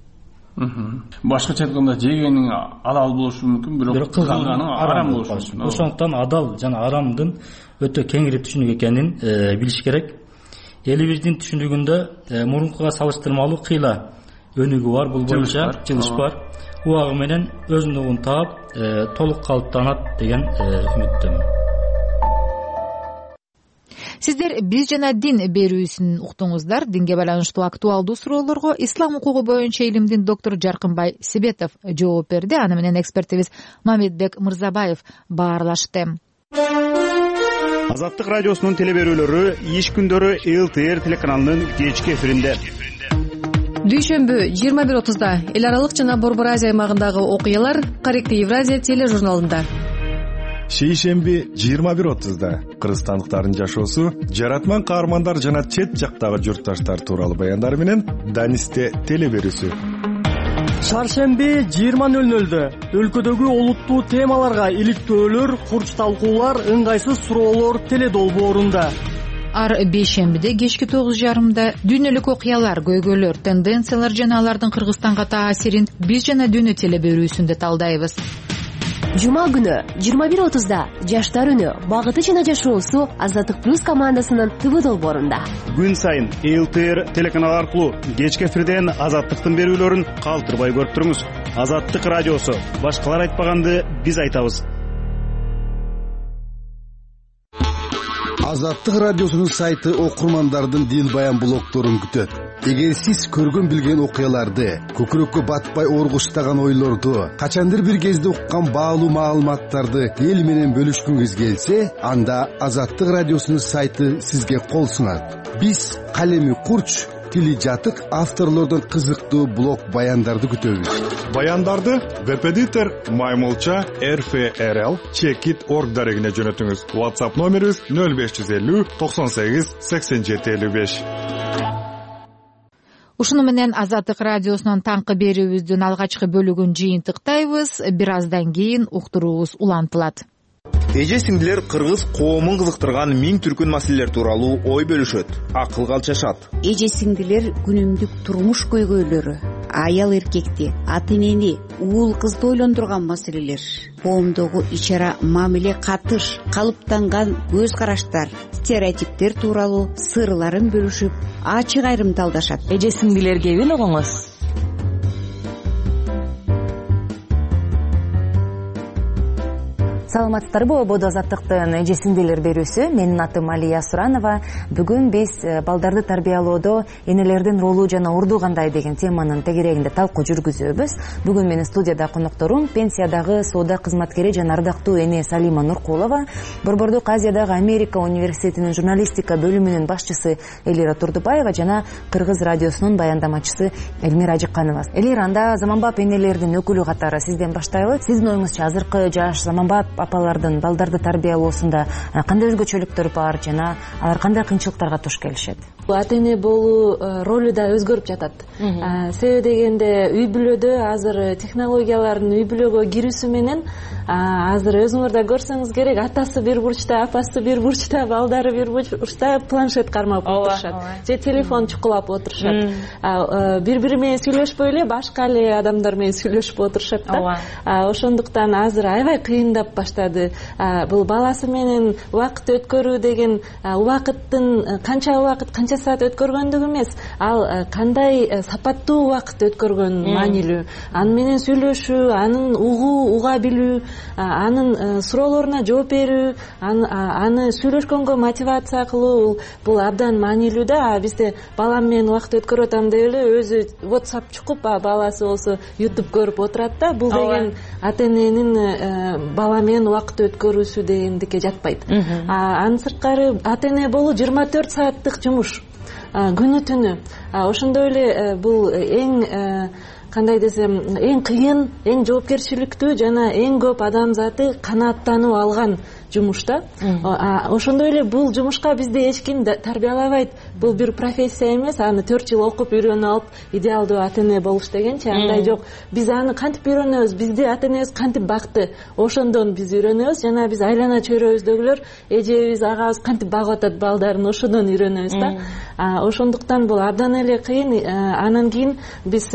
Speaker 15: Башкача айтканда жегенин алал болушу мүмкүн, бирок кылганы арам болушу мүмкүн.
Speaker 16: Ошондуктан адал жана арамдын өтө кеңири түшүнүк экенин билиш керек. Элибиздин түшүнүгүндө мурункуга салыштырмалуу кыйла өнүгүү бар, бул боюнча жылыш бар. Убагы менен өзүнүн таап толук калыптанат деген үмүттөмүн.
Speaker 1: Сиздер биз жана дин берүүсүн уктуңуздар. Динге байланыштуу актуалдуу суроолорго ислам укугу боюнча илимдин доктору Жаркынбай Себетов жооп берди. Аны менен экспертибиз Мамедбек Мырзабаев баарлашты.
Speaker 12: Азаттык радиосунун теле берүүлөрү иш күндөрү ЛТР телеканалынын кечки эфиринде.
Speaker 11: Дүйшөмбү 21:30 эл аралык жана Борбор Азия аймагындагы окуялар Корректив Евразия тележурналында.
Speaker 17: Шейшемби 21:30 кыргызстандыктардын жашоосу, жаратман каармандар жана чет жактагы журтташтар тууралуу баяндары менен Данисте теле берүүсү.
Speaker 14: Шаршемби 20:00 өлкөдөгү олуттуу темаларга иликтөөлөр, курч талкуулар, ыңгайсыз суроолор теле долбоорунда.
Speaker 1: Ар бейшембиде кечки 9:30 дүйнөлүк окуялар, көйгөйлөр, тенденциялар жана алардын Кыргызстанга таасирин биз жана дүйнө теле берүүсүндө талдайбыз.
Speaker 18: Жума күнү 21:30 жаштар үнү, багыты жана жашоосу Азаттык плюс командасынын ТВ долбоорунда.
Speaker 12: Күн сайын ЛТР телеканалы аркылуу кечки эфирден Азаттыктын берүүлөрүн калтырбай көрүп туруңуз. Азаттык радиосу, башкалар айтпаганды биз айтабыз.
Speaker 19: Азаттык радиосунун сайты окурмандардын дил баян блогторун күтөт. Эгер сиз көргөн билген окуяларды, көкүрөккө батпай оргуштаган ойлорду, качандыр бир кезде уккан баалуу маалыматтарды эл менен бөлүшкүңүз келсе, анда Азаттык радиосунун сайты сизге кол сунат. Биз калеми курч, тили жатык авторлордон кызыктуу блог баяндарды күтөбүз.
Speaker 17: Баяндарды веб-эдитор Маймулча RFRL Checkit.org дарегине жөнөтүңүз. WhatsApp номерибиз 0550 98 87 55.
Speaker 1: Ушуну менен Азаттык радиосунун таңкы берүүбүздүн алгачкы бөлүгүн жыйынтыктайбыз. Бир аздан кийин уктуруубуз улантылат.
Speaker 20: Эже сиңдилер кыргыз коомун кызыктырган миң түркүн маселелер тууралуу ой бөлүшөт, акыл калчашат.
Speaker 21: Эже сиңдилер күнүмдүк турмуш көйгөйлөрү, аял эркекти, ата энени, уул кызды ойлондурган маселелер, коомдогу ичара мамиле катыш, калыптанган көз караштар, стереотиптер тууралуу сырларын бөлүшүп, ачык айрымталдашат.
Speaker 22: Эже сиңдилер кебин угуңуз. Саламатсыздарбы? Ободо Азаттыктын эже сиңдилер берүүсү. Менин атым Алия Суранова. Бүгүн биз балдарды тарбиялоодо энелердин ролу жана орду кандай деген теманын тегерегинде талкуу жүргүзөбүз. Бүгүн менин студияда конокторум пенсиядагы соода кызматкери жана ардактуу эне Салима Нуркулова, Борбордук Азиядагы Америка университетинин журналистика бөлүмүнүн башчысы Элира Турдубаева жана Кыргыз радиосунун баяндамачысы Элмира Ажыкканова. Элира, анда заманбап энелердин өкүлү катары сизден баштайлы. Сиздин оюңузча азыркы жаш заманбап апалардын балдарды тарбиялоосунда кандай өзгөчөлүктөр бар жана алар кандай кыйынчылыктарга туш келишет?
Speaker 23: Ата эне болуу ролу да өзгөрүп жатат. Себеби дегенде үй бүлөдө азыр технологиялардын үй бүлөгө кирүүсү менен азыр өзүңөр да көрсөңүз керек, атасы бир бурчта, апасы бир бурчта, балдары бир бурчта планшет кармап отурушат же телефон чукулап отурушат. Бири-бири менен сүйлөшпөй эле башка эле адамдар менен сүйлөшүп отурушат да. Ошондуктан азыр аябай кыйындап баштады. Бул баласы менен убакыт өткөрүү деген убакыттын канча убакыт, канча саат өткөргөндүгү эмес, ал кандай сапаттуу убакыт өткөргөн маанилүү. Аны менен сүйлөшүү, анын уга билүү, анын суроолоруна жооп берүү, аны сүйлөшкөнгө мотивация кылуу, бул абдан маанилүү да. Бизде балам менен убакыт өткөрүп атам деп эле өзү WhatsApp чукуп, баласы болсо YouTube көрүп отурат да. Бул деген ата эненин бала менен убакыт өткөрүүсү дегендикке жатпайт. Анын сырткары ата эне болуу 24 сааттык жумуш, күнү түнү. Ошондой эле бул эң кандай десем, эң кыйын, эң жоопкерчиликтүү жана эң көп адамзаты канааттанып алган жумуш да. Ошондой эле бул жумушка бизди эч ким тарбиялабайт. Бул бир профессия эмес, аны 4 жыл окуп үйрөнүп алып идеалдуу ата эне болуш дегенчи андай жок. Биз аны кантип үйрөнөбүз? Бизди ата энебиз кантип бакты? Ошондон биз үйрөнөбүз жана биз айлана чөйрөбүздөгүлөр эжебиз, агабыз кантип багып атат балдарын, ошодон үйрөнөбүз да. Ошондуктан бул абдан эле кыйын. Анан кийин биз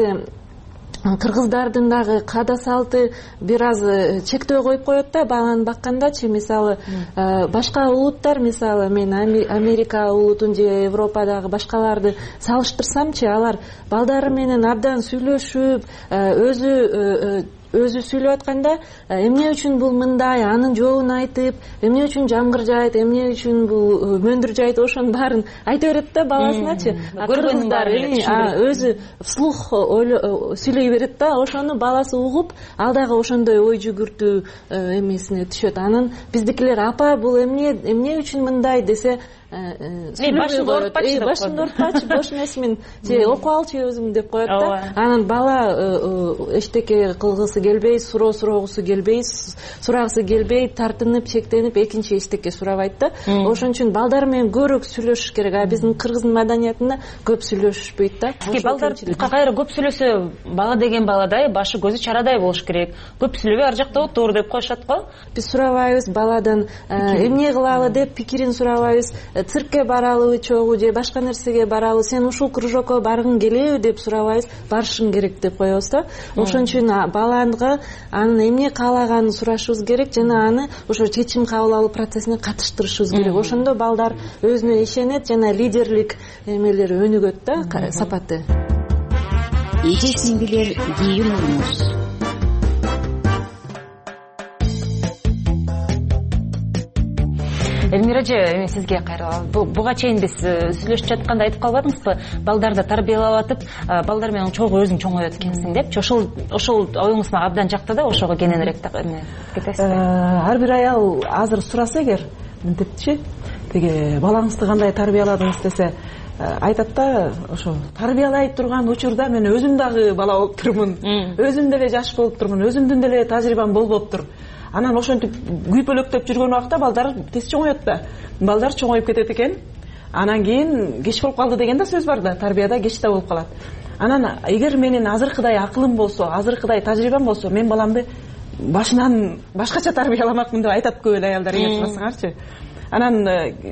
Speaker 23: кыргыздардын дагы каада салты бир аз чектөө коюп коет да баланы баккандачы. Мисалы башка улуттар, мисалы мен Америка улутун же Европадагы башкаларды салыштырсамчы, алар балдары менен абдан сүйлөшүп, өзү өзү сүйлөп атканда эмне үчүн бул мындай, анын жообун айтып, эмне үчүн жамгыр жаайт, эмне үчүн бул мөндүр жайт, ошонун баарын айта берет да баласыначы. Кыргыздар өзү вслух сүйлөй берет да, ошону баласы угуп, ал дагы ошондой ой жүгүртүү эмесине түшөт. Анан биздикилер апа бул эмне үчүн мындай десе, башыңды оорутпачы, бош эмесмин, окуп алчы өзүң деп коет да. Анан бала эчтеке кылгысы келбей, сурогусу келбей, сурагысы келбей, тартынып, чектенип, экинчи эчтеке сурабайт да. Ошон үчүн балдар менен көбүрөөк сүйлөшүш керек. Биздин кыргыздын маданиятында көп сүйлөшүшпөйт да.
Speaker 3: Балдар кайра көп сүйлөсө, бала деген баладай, башы көзү чарадай болуш керек. Көп сүйлөбөй ар жакта отур деп коюшат го.
Speaker 23: Биз сурабайбыз баладан, эмне кылалы деп пикирин сурабайбыз. Циркке баралыбы чогуу же башка нерсеге баралыбы, сен ушул кружокко баргың келеби деп сурабайбыз, барышың керек деп коебуз да. Ошон үчүн балага анын эмне каалаганын сурашыбыз керек жана аны ошо чечим кабыл алуу процессине катыштырышыбыз керек. Ошондо балдар өзүнө ишенет жана лидерлик эмелери өнүгөт да, сапаты.
Speaker 21: Эжесиңдилер кийим урмуш.
Speaker 3: Элмира эже, сизге кайра буга чейин биз сүйлөшүп жатканда айтып калбадыңызбы, балдарды тарбиялап атып, балдар менен чогуу өзүң чоңоет экенсиң деп. Ошол оюңуз мага абдан жакты да, ошого кененирээк кетесизби?
Speaker 4: Ар бир аял азыр сураса эгер, мынтипчи, теге балаңызды кандай тарбияладыңыз десе, айтат да, ошо тарбиялай турган учурда мен өзүм дагы бала болуп турмун, өзүм деле жаш болуп турмун, өзүмдүн деле тажрыйбам болбоптур. Анан ошентип күйпөлөктөп жүргөн убакта балдар тез чоңоет да. Балдар чоңоюп кетет экен. Анан кийин кеч болуп калды деген да сөз бар да, тарбияда кеч да болуп калат. Анан эгер менин азыркыдай акылым болсо, азыркыдай тажрыйбам болсо, мен баламды башынан башкача тарбияламакмын деп айтат көп эле аялдар, эгер сурасаңарчы. Анан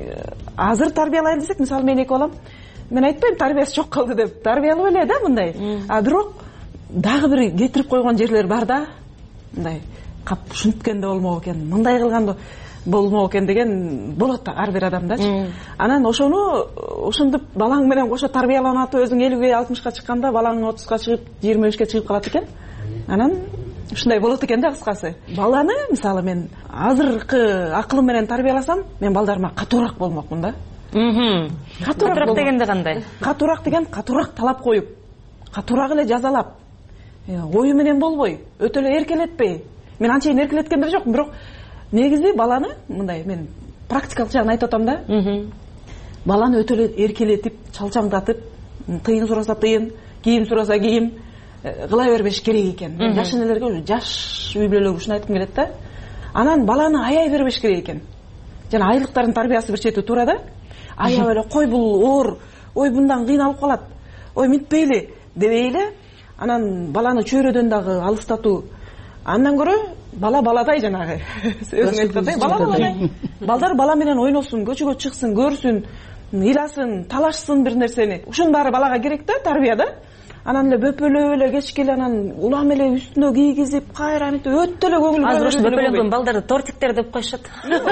Speaker 4: азыр тарбиялайын десек, мисалы мен эки балам, мен айтпайм тарбиясы жок калды деп, тарбиялап эле да мындай. Бирок дагы бир кетирип койгон жерлер бар да, мындай кап ушинткенде болмок экен, мындай кылганда болмок экен деген болот да ар бир адамдачы. Анан ошону ошондуп балаң менен кошо тарбияланып атып, өзүң 50-ге 60-ка чыкканда балаң 30-ка чыгып, 25-ке чыгып калат экен. Анан ушундай болот экен да кыскасы. Баланы мисалы мен азыркы акылым менен тарбияласам, мен балдарыма катуураак болмокмун да.
Speaker 3: Катуураак дегенде кандай?
Speaker 4: Катуураак деген катуураак талап коюп, катуураак эле жазалап, ою менен болбой, өтө эле эркелетпей. Мен анчейин эркелеткендер жокмун, бирок негизи баланы мындай мен практикалык жагын айтып атам да. Баланы өтө эле эркелетип, чалчаңдатып, тыйын сураса тыйын, кийим сураса кийим кыла бербеш керек экен. Жаш энелерге, жаш үй бүлөлөргө ушуну айткым келет да. Анан баланы аяй бербеш керек экен. Жана айылдыктардын тарбиясы бир чети туура да. Аяп эле кой бул оор, ой мындан кыйналып калат, ой мынтпейли дебей эле, анан баланы чөйрөдөн дагы алыстатуу. Андан көрө бала баладай жанагы. Өзүң айтып атпайбы? Бала баладай. Балдар бала менен ойносун, көчөгө чыксын, көрсүн, ыйласын, талашсын бир нерсени. Ушунун баары балага керек да, тарбияда. Анан эле бөпөлөп эле кечке эле анан улам эле үстүнө кийгизип, кайра мынтип өтө эле көңүл
Speaker 3: буруу. Азыр ошо бөпөлөнгөн балдарды тортиктер деп коюшат.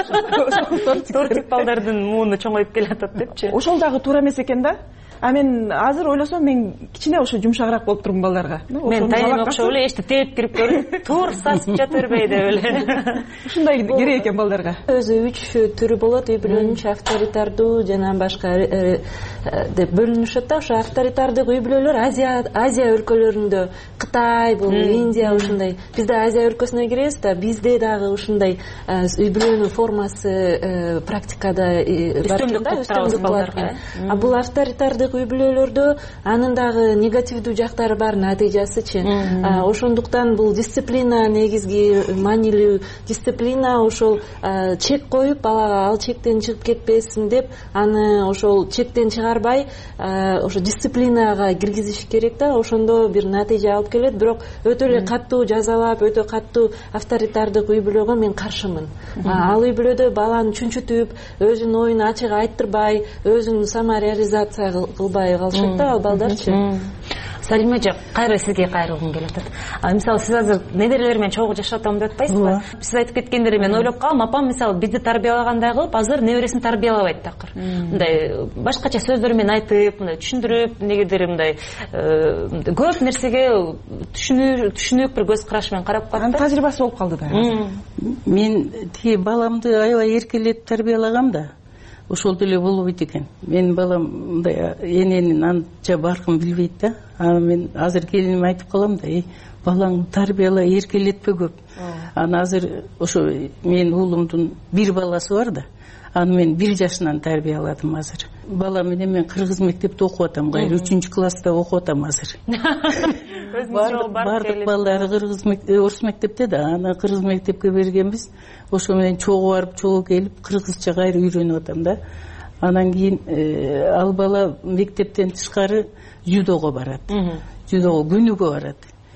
Speaker 3: Тортик балдардын мууну чоңоюп келатат депчи.
Speaker 4: Ошол дагы туура эмес экен да. Мен азыр ойлосом мен кичине ошо жумшагыраак болуп турмун балдарга.
Speaker 3: Мен тайым окшоп эле эчти тээп кирип көрүп, тур сасып жата бербей деп эле.
Speaker 4: Ушундай керек экен балдарга.
Speaker 23: Өзү 3 түрү болот, үй бүлөнүн авторитардуу жана башка деп бөлүнүшөт да. Ошо авторитардык үй бүлөлөр Азия өлкөлөрүндө, Кытай, бул Индия ушундай. Биз да Азия өлкөсүнө киребиз да, бизде дагы ушундай үй бүлөнүн формасы практикада
Speaker 3: үстөмдүк балдарга.
Speaker 23: Бул авторитардык үй бүлөлөрдө анын дагы негативдүү жактары бар, натыйжасычы. Ошондуктан бул дисциплина негизги маанилүү дисциплина, ошол чек коюп, балага ал чектен чыгып кетпесин деп, аны ошол чектен чыгарбай, ошо дисциплинага киргизиш керек да. Ошондо бир натыйжа алып келет. Бирок өтө эле каттуу жазалап, өтө каттуу авторитардык үй бүлөгө мен каршымын. Ал үй бүлөдө баланы чүнчүтүп, өзүнүн оюн ачык айттырбай, өзүн самореализация кылбай калышат да ал балдарчы.
Speaker 3: Салима эже, кайра сизге кайрылгым келип атат. Мисалы сиз азыр неберелер менен чогуу жашап атам деп атпайсызбы? Сиз айтып кеткендери мен ойлоп калдым. Апам мисалы бизди тарбиялагандай кылып, азыр небересин тарбиялабайт такыр. Мындай башкача сөздөр менен айтып, мындай түшүндүрүп, негедир мындай көп нерсеге түшүнүк бир көз караш менен карап калат.
Speaker 4: Анын тажрыйбасы болуп калды да.
Speaker 5: Мен тиги баламды аябай эркелетип тарбиялагам да. Ошол деле болбойт экен. Менин балам мындай эненин анча баркын билбейт да. Мен азыр келиниме айтып калам да, балаңды тарбияла, эркелетпе көп. Аны азыр ошо менин уулумдун бир баласы бар да. Аны мен 1 жашынан тарбияладым азыр. Бала менен мен кыргыз мектепте окуп атам, кайра 3-класста окуп атам азыр. Бардык балдары орус мектепте да, аны кыргыз мектепке бергенбиз. Ошо менен чогуу барып, чогуу келип, кыргызча кайра үйрөнүп атам да. Анан кийин ал бала мектептен тышкары жюдого барат. Жюдого күнүгө барат.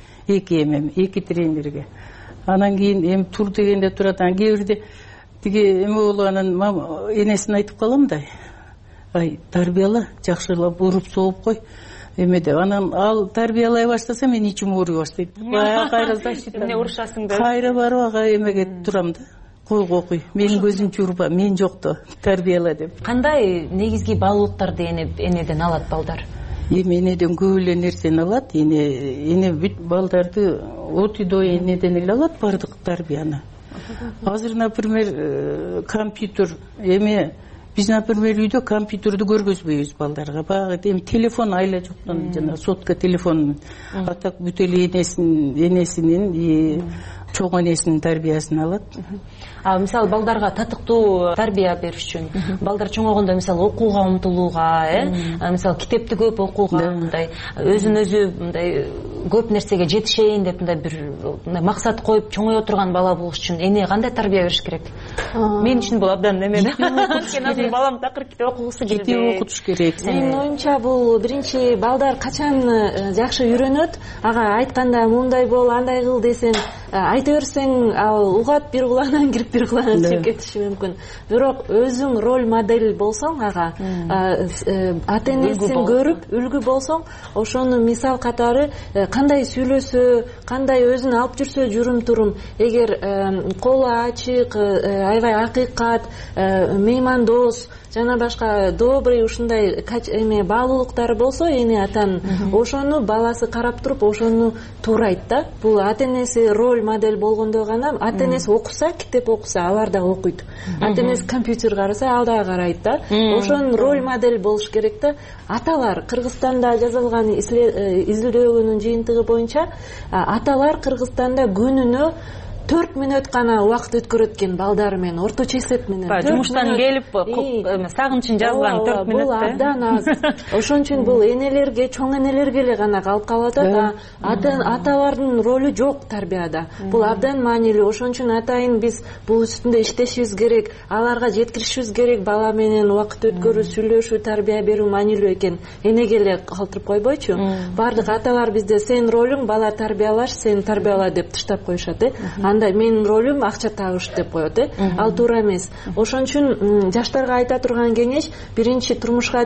Speaker 5: 2 тренерге. Анан кийин эми тур дегенде турат. Анан кээ бирде тиги эме болуп анан энесине айтып калам да. Ай, тарбияла, жакшылап уруп согуп кой. Эме деп. Анан ал тарбиялай баштаса мен ичим ооруй баштайт. Кайра защита. Эмне урушасың деп. Кайра барып эмеге турам да. Койго окуй. Менин көзүм чурба, мен жокто тарбияла деп.
Speaker 3: Кандай негизги баалуулуктарды энеден алат балдар?
Speaker 5: Эми энеден көп эле нерсени алат. Эне бүт балдарды от үйдө энеден эле алат бардык тарбияны. Азыр, например, компьютер эми биз, например, үйдө компьютерди көргөзбөйбүз балдарга. Багы эми телефон айла жоктон, жана сотка телефон. Атак бүт эле энесинин, чоң энесинин тарбиясын алат.
Speaker 3: Мисалы балдарга татыктуу тарбия бериш үчүн балдар чоңойгондо мисалы окууга умтулууга, мисалы китепти көп окууга, мындай өзүн өзү мындай көп нерсеге жетишейин деп мындай бир максат коюп чоңое турган бала болуш үчүн эне кандай тарбия бериш керек? Мен үчүн бул абдан эме да. Анткени балам такыр китеп окугусу келбейт.
Speaker 5: Китеп окутуш керек.
Speaker 23: Менин оюмча бул биринчи балдар качан жакшы үйрөнөт, ага айтканда мындай бол, андай кыл десең, айта берсең ал угат, бир кулагынан кирип бир кулагынан чыгып кетиши мүмкүн. Бирок өзүң роль модель болсоң, ага ата энесин көрүп үлгү болсоң, ошону мисал катары кандай сүйлөсө, кандай өзүн алып жүрсө жүрүм турум, эгер колу ачык, аябай акыйкат, меймандос жана башка добрый ушундай эме баалуулуктары болсо эне атанын, ошону баласы карап туруп ошону туурайт да. Бул ата энеси роль модель болгондо гана, ата энеси окуса, китеп окуса, алар да окуйт. Ата энеси компьютер караса, ал да карайт да. Ошонун роль модель болуш керек да. Аталар Кыргызстанда жазылган изилдөөнүн жыйынтыгы боюнча, аталар Кыргызстанда күнүнө 4 мүнөт гана убакыт өткөрөт экен балдары менен, орточо эсеп менен.
Speaker 3: Жумуштан келип, сагынычын жазган 4 мүнөт.
Speaker 23: Бул абдан аз. Ошон үчүн бул энелерге, чоң энелерге эле гана калып калат. Аталардын ролу жок тарбияда. Бул абдан маанилүү. Ошон үчүн атайын биз бул үстүндө иштешибиз керек, аларга жеткиришибиз керек. Бала менен убакыт өткөрүү, сүйлөшүү, тарбия берүү маанилүү экен. Энеге эле калтырып койбойчу. Бардык аталар бизде сен ролуң бала тарбиялаш, сен тарбияла деп таштап коюшат. Андай менин ролум акча табыш деп коет. Ал туура эмес. Ошон үчүн жаштарга айта турган кеңеш, биринчи турмушка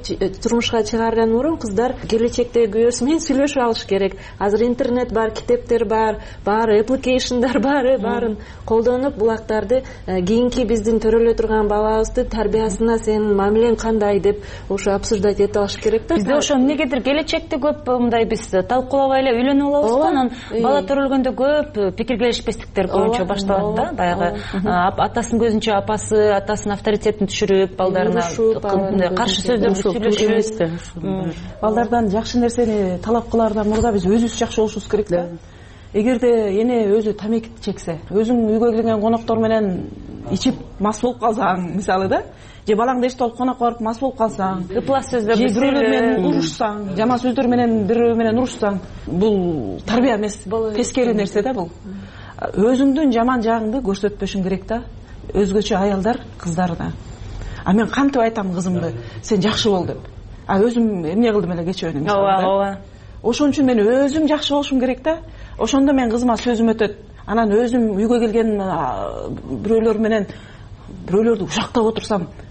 Speaker 23: чыгардан мурун кыздар келечекте күйөөсү менен сүйлөшүп алыш керек. Азыр интернет бар, китептер бар, баары applicationдар бар, баарын колдонуп булактарды кийинки биздин төрөлө турган балабызды тарбиясына сенин мамилең кандай деп ошо обсуждать эте алыш керек да.
Speaker 3: Бизде ошо эмнегедир келечекте көп мындай биз талкуулабай эле үйлөнүп алабыз да, анан бала төрөлгөндө көп пикирделишпестиктер боюнча башталат да. Баягы атасынын көзүнчө апасы, атасынын авторитетин түшүрүп, балдарына каршы сөздөр сүйлөшүп.
Speaker 4: Балдардан жакшы нерсени талап кылаардан мурда биз өзүбүз жакшы болушубуз керек да. Эгерде эне өзү тамеки чексе, өзүң үйгө келген коноктор менен ичип мас болуп калсаң, мисалы да, же балаңды эчтеп алып конокко барып мас болуп калсаң,
Speaker 3: ыплас сөздөр
Speaker 4: бирөөлөр менен урушсаң, жаман сөздөр менен бирөө менен урушсаң, бул тарбия эмес, тескери нерсе да бул. Өзүңдүн жаман жагыңды көрсөтпөшүң керек да. Өзгөчө аялдар, кыздар да. Мен кантип айтам кызымды, сен жакшы бол деп. Өзүм эмне кылдым эле кечээ.
Speaker 3: Ооба.
Speaker 4: Ошон үчүн мен өзүм жакшы болушум керек да. Ошондо мен кызыма сөзүм өтөт. Анан өзүм үйгө келген бирөөлөр менен бирөөлөрдү ушактап отурсам,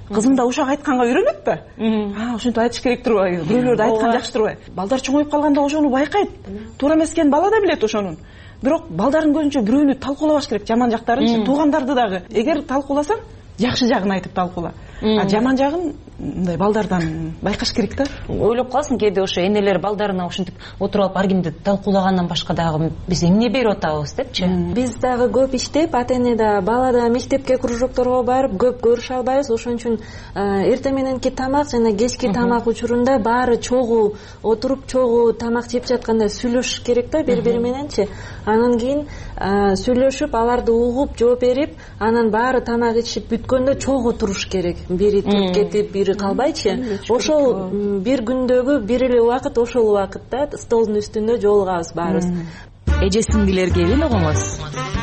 Speaker 4: кызым да ушак айтканга үйрөнөт да. Ошентип айтыш керек турбайбы? Бирөөлөрдү айткан жакшы турбайбы? Балдар чоңоюп калганда ошону байкайт. Туура эмес экенин бала да билет ошонун. Бирок балдардын көзүнчө бирөөнү талкуулабаш керек, жаман жактарын, туугандарды дагы. Эгер талкууласаң, жакшы жагын айтып талкуула. А жаман жагын мындай балдардан байкаш керек да.
Speaker 3: Ойлоп каласың кээде ошо энелер балдарына ошентип отуруп алып ар кимди талкуулагандан башка дагы биз эмне берип атабыз депчи.
Speaker 23: Биз дагы көп иштеп, ата эне да, бала да мектепке, кружокторго барып көп көрүшө албайбыз. Ошон үчүн эртең мененки тамак жана кечки тамак учурунда баары чогуу отуруп, чогуу тамак жеп жатканда сүйлөшүш керек да бири-бири мененчи. Анан кийин сүйлөшүп, аларды угуп, жооп берип, анан баары тамак ичип бүткөндө чогуу туруш керек. Бири туруп кетип, бири калбайчы. Ошол бир күндөгү бир эле убакыт, ошол убакытта столдун үстүндө жолугабыз баарыбыз.
Speaker 22: Эже сиңдилер келин огоңуз.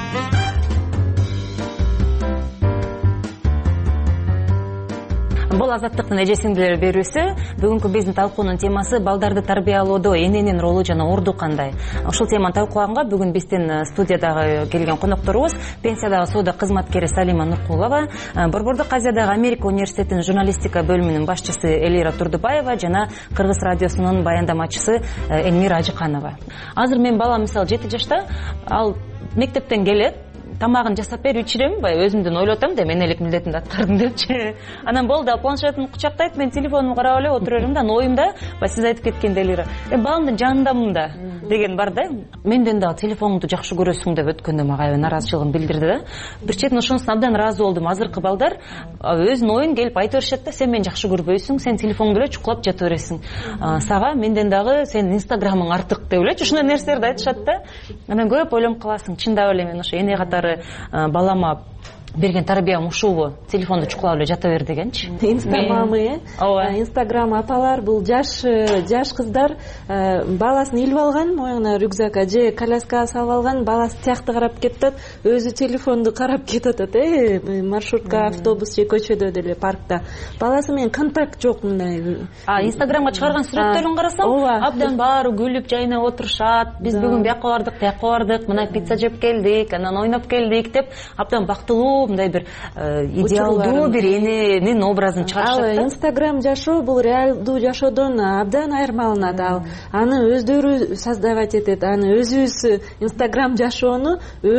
Speaker 22: Бул Азаттыктын эже сиңдилер берүүсү. Бүгүнкү биздин талкуунун темасы балдарды тарбиялоодо эненин ролу жана орду кандай. Ошол теманы талкууганга бүгүн биздин студиядагы келген конокторубуз пенсиядагы соода кызматкери Салима Нуркулова, Борбордук Азиядагы Америка университетинин журналистика бөлүмүнүн башчысы Элира Турдубаева жана Кыргыз радиосунун баяндамачысы Элмира Ажыканова. Азыр мен балам мисалы 7 жашта, ал мектептен келет, тамагын жасап берип ичирем, баягы өзүмдөн ойлоп атам да, мен элек милдетимди аткардым депчи. Анан болду, планшетин кучактайт, мен телефонумду карап эле отура берем да, анан оюмда, баягы сиз айтып кеткендей Элира, баламдын жанындамын да деген бар да. Менден дагы телефонуңду жакшы көрөсүң деп өткөндө мага аябай нараазычылыгын билдирди да. Бир четинен ошонусуна абдан ыраазы болдум. Азыркы балдар өзүнүн оюн келип айта беришет да, сен мени жакшы көрбөйсүң, сен телефонуңду эле чукулап жата бересиң. Сага менден дагы сенин инстаграмың артык деп элечи ушундай нерселерди айтышат да. Анан көп ойлонуп каласың, чындап эле мен ошо эне катары балама берген тарбиям ушулбу, телефонду чукулап эле жата бер дегенчи.
Speaker 23: Инстаграмы, Инстаграм апалар, бул жаш кыздар баласын илип алган, моюна рюкзакка же коляскага салып алган, баласы тиякты карап кетет, өзү телефонду карап кетип атат, маршрутка, автобус же көчөдө деле, паркта. Баласы менен контакт жок мындай.
Speaker 3: Инстаграмга чыгарган сүрөттөрүн карасаң, абдан баары күлүп жайнап отурушат. Биз бүгүн бияка бардык, тияка бардык, мына пицца жеп келдик, анан ойноп келдик деп, абдан бактылуу, мындай бир идеалдуу бир эненин образын чыгарышат.
Speaker 23: Инстаграм жашоо бул реалдуу жашоодон абдан айырмаланат. Аны өздөрү создавать этет, аны өзүбүз Инстаграм жашоону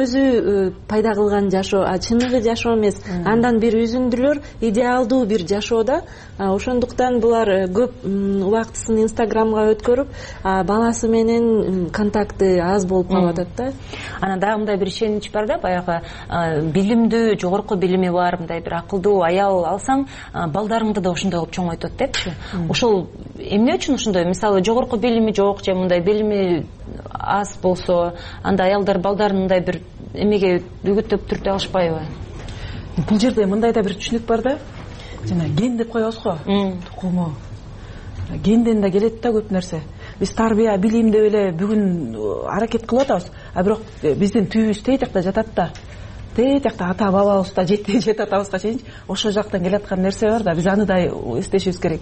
Speaker 23: өзү пайда кылган жашоо, чыныгы жашоо эмес. Андан бир үзүндүлөр идеалдуу бир жашоодо. Ошондуктан булар көп убактысын Инстаграмга өткөрүп, баласы менен контакты аз болуп калып атат да.
Speaker 3: Анан дагы мындай бир ишенич бар да, баягы билимдүү, жогорку билими бар, мындай бир акылдуу аял алсаң, балдарыңды да ошондой кылып чоңойтот депчи. Ошол эмне үчүн ошондой? Мисалы жогорку билими жок же мындай билими аз болсо, анда аялдар балдарын мындай бир эмеге үгүттөп түртө алышпайбы?
Speaker 4: Бул жерде мындай да бир түшүнүк бар да. Жана ген деп коебуз го, тукуму. Генден да келет да көп нерсе. Биз тарбия, билим деп эле бүгүн аракет кылып атабыз, бирок биздин түбүбүз тээ жакта жатат да. Тээ жакта ата бабабызда жет атабызга чейин ошол жактан келаткан нерсе бар да, биз аны да эстешибиз керек.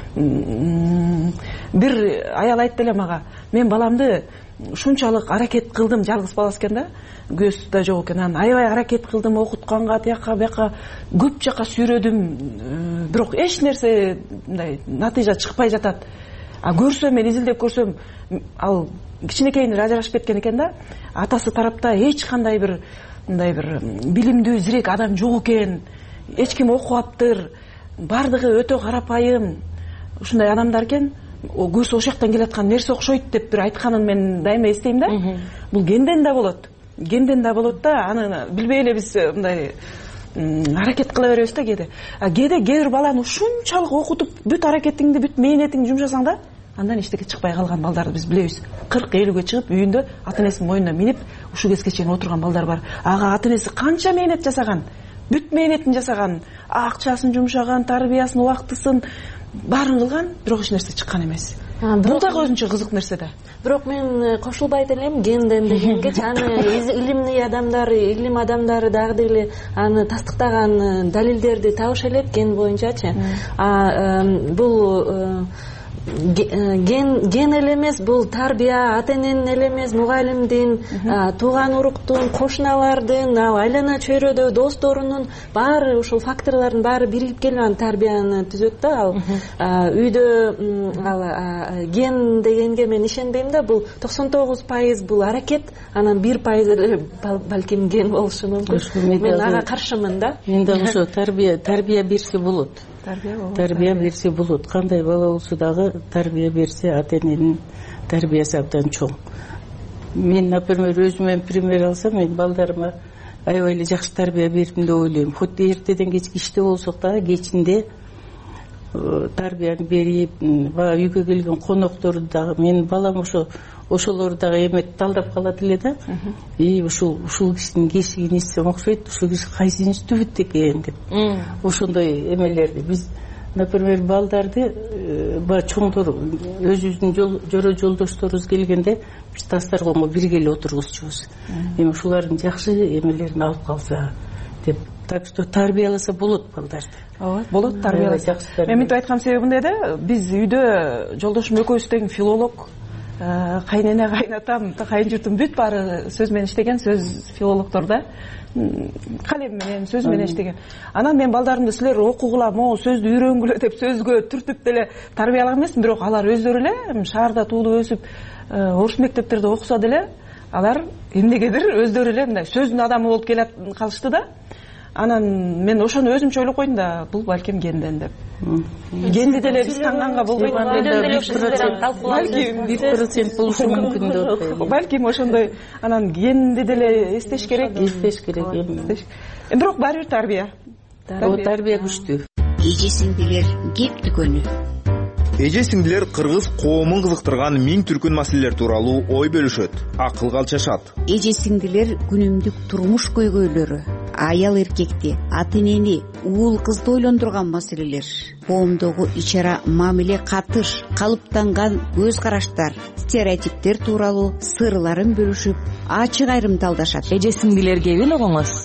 Speaker 4: Бир аял айтты эле мага, мен баламды ушунчалык аракет кылдым, жалгыз баласы экен да, күйөөсү да жок экен, анан аябай аракет кылдым, окутканга, тияка бияка көп жака сүйрөдүм, бирок эч нерсе мындай натыйжа чыкпай жатат. Көрсөм, мен изилдеп көрсөм, ал кичинекейинен ажырашып кеткен экен да, атасы тарапта эч кандай бир мындай бир билимдүү зирек адам жок экен, эч ким окубаптыр, бардыгы өтө карапайым, ушундай адамдар экен, көзү ошол жактан келаткан нерсе окшойт деп бир айтканын мен дайыма эстейм да. Бул генден да болот. Генден да болот да, аны билбей эле биз мындай аракет кыла беребиз да кээде. Кээде кээ бир баланы ушунчалык окутуп, бүт аракетиңди, бүт мээнетиңди жумшасаң да, андан эчтеке чыкпай калган балдарды биз билебиз. 40-50ге чыгып, үйүндө ата энесинин мойнуна минип, ушул кезге чейин отурган балдар бар. Ага ата энеси канча мээнет жасаган, бүт мээнетин жасаган, акчасын жумшаган, тарбиясын, убактысын баарын кылган, бирок эч нерсе чыккан эмес. Бул дагы өзүнчө кызык нерсе да.
Speaker 23: Бирок мен кошулбайт элем генден дегенге. Аны илимдүү адамдар, илим адамдары дагы деле аны тастыктаган далилдерди табыша элек ген боюнчачы. Бул ген эле эмес, бул тарбия ата эненин эле эмес, мугалимдин, тууган уруктун, кошуналардын, айлана чөйрөдө досторунун баары ушул факторлордун баары биригип келип анан тарбияны түзөт да. Ал үйдө ал ген дегенге мен ишенбейм да. Бул 99% бул аракет, анан 1% эле балким ген болушу мүмкүн. Мен ага каршымын да.
Speaker 5: Мен дагы ошо тарбия берсе болот. Тарбия берсе болот. Кандай бала болсо дагы тарбия берсе ата эненин тарбиясы абдан чоң. Мен, например, өзүмөн пример алсам, мен балдарыма аябай эле жакшы тарбия бердим деп ойлойм. Хоть эртеден кечке иште болсок дагы кечинде тарбияны берип, баягы үйгө келген конокторду дагы менин балам ошолорду дагы эмет талдап калат эле да. Ушул кишинин кесигин ичсем окшойт, ушул киши кайсынчы түбүт экен деп. Ошондой эмелерди биз, например, балдарды баягы чоңдор өзүбүздүн жора жолдошторубуз келгенде биз дасторгонго бирге эле отургузчубуз. Эми ушулардын жакшы эмелерин алып калса деп. Так что тарбияласа болот балдарды.
Speaker 4: Ооба, болот тарбияласа. Мен мынтип айткан себебим да, биз үйдө жолдошум экөөбүз тең филолог, кайнене, кайнатам, кайын журтум бүт баары сөз менен иштеген, сөз филологдор да. Калем менен, сөз менен иштеген. Анан мен балдарымды силер окугула, могу сөздү үйрөнгүлө деп сөзгө түртүп деле тарбиялаган эмесмин, бирок алар өздөрү эле шаарда туулуп өсүп, орус мектептерде окуса деле, алар эмнегедир өздөрү эле мындай сөздүн адамы болуп келе калышты да. Анан мен ошону өзүмчө ойлоп койдум да, бул балким генден деп. Генди деле биз таңганга болбойт.
Speaker 5: 1% болушу мүмкүн деп.
Speaker 4: Балким ошондой. Анан генди деле эстеш керек. Бирок баары бир тарбия.
Speaker 5: Тарбия күчтүү.
Speaker 21: Эже сиңдилер кеп дүкөнү.
Speaker 20: Эже сиңдилер кыргыз коомун кызыктырган миң түркүн маселелер тууралуу ой бөлүшөт, акылга алчашат.
Speaker 21: Эже сиңдилер күнүмдүк турмуш көйгөйлөрү, аял эркекти, ата энени, уул кызды ойлондурган маселелер, коомдогу ичара мамиле катыш, калыптанган көз караштар, стереотиптер тууралуу сырларын бөлүшүп, ачык айрымталдашат.
Speaker 3: Эже сиңдилер кебин угуңуз.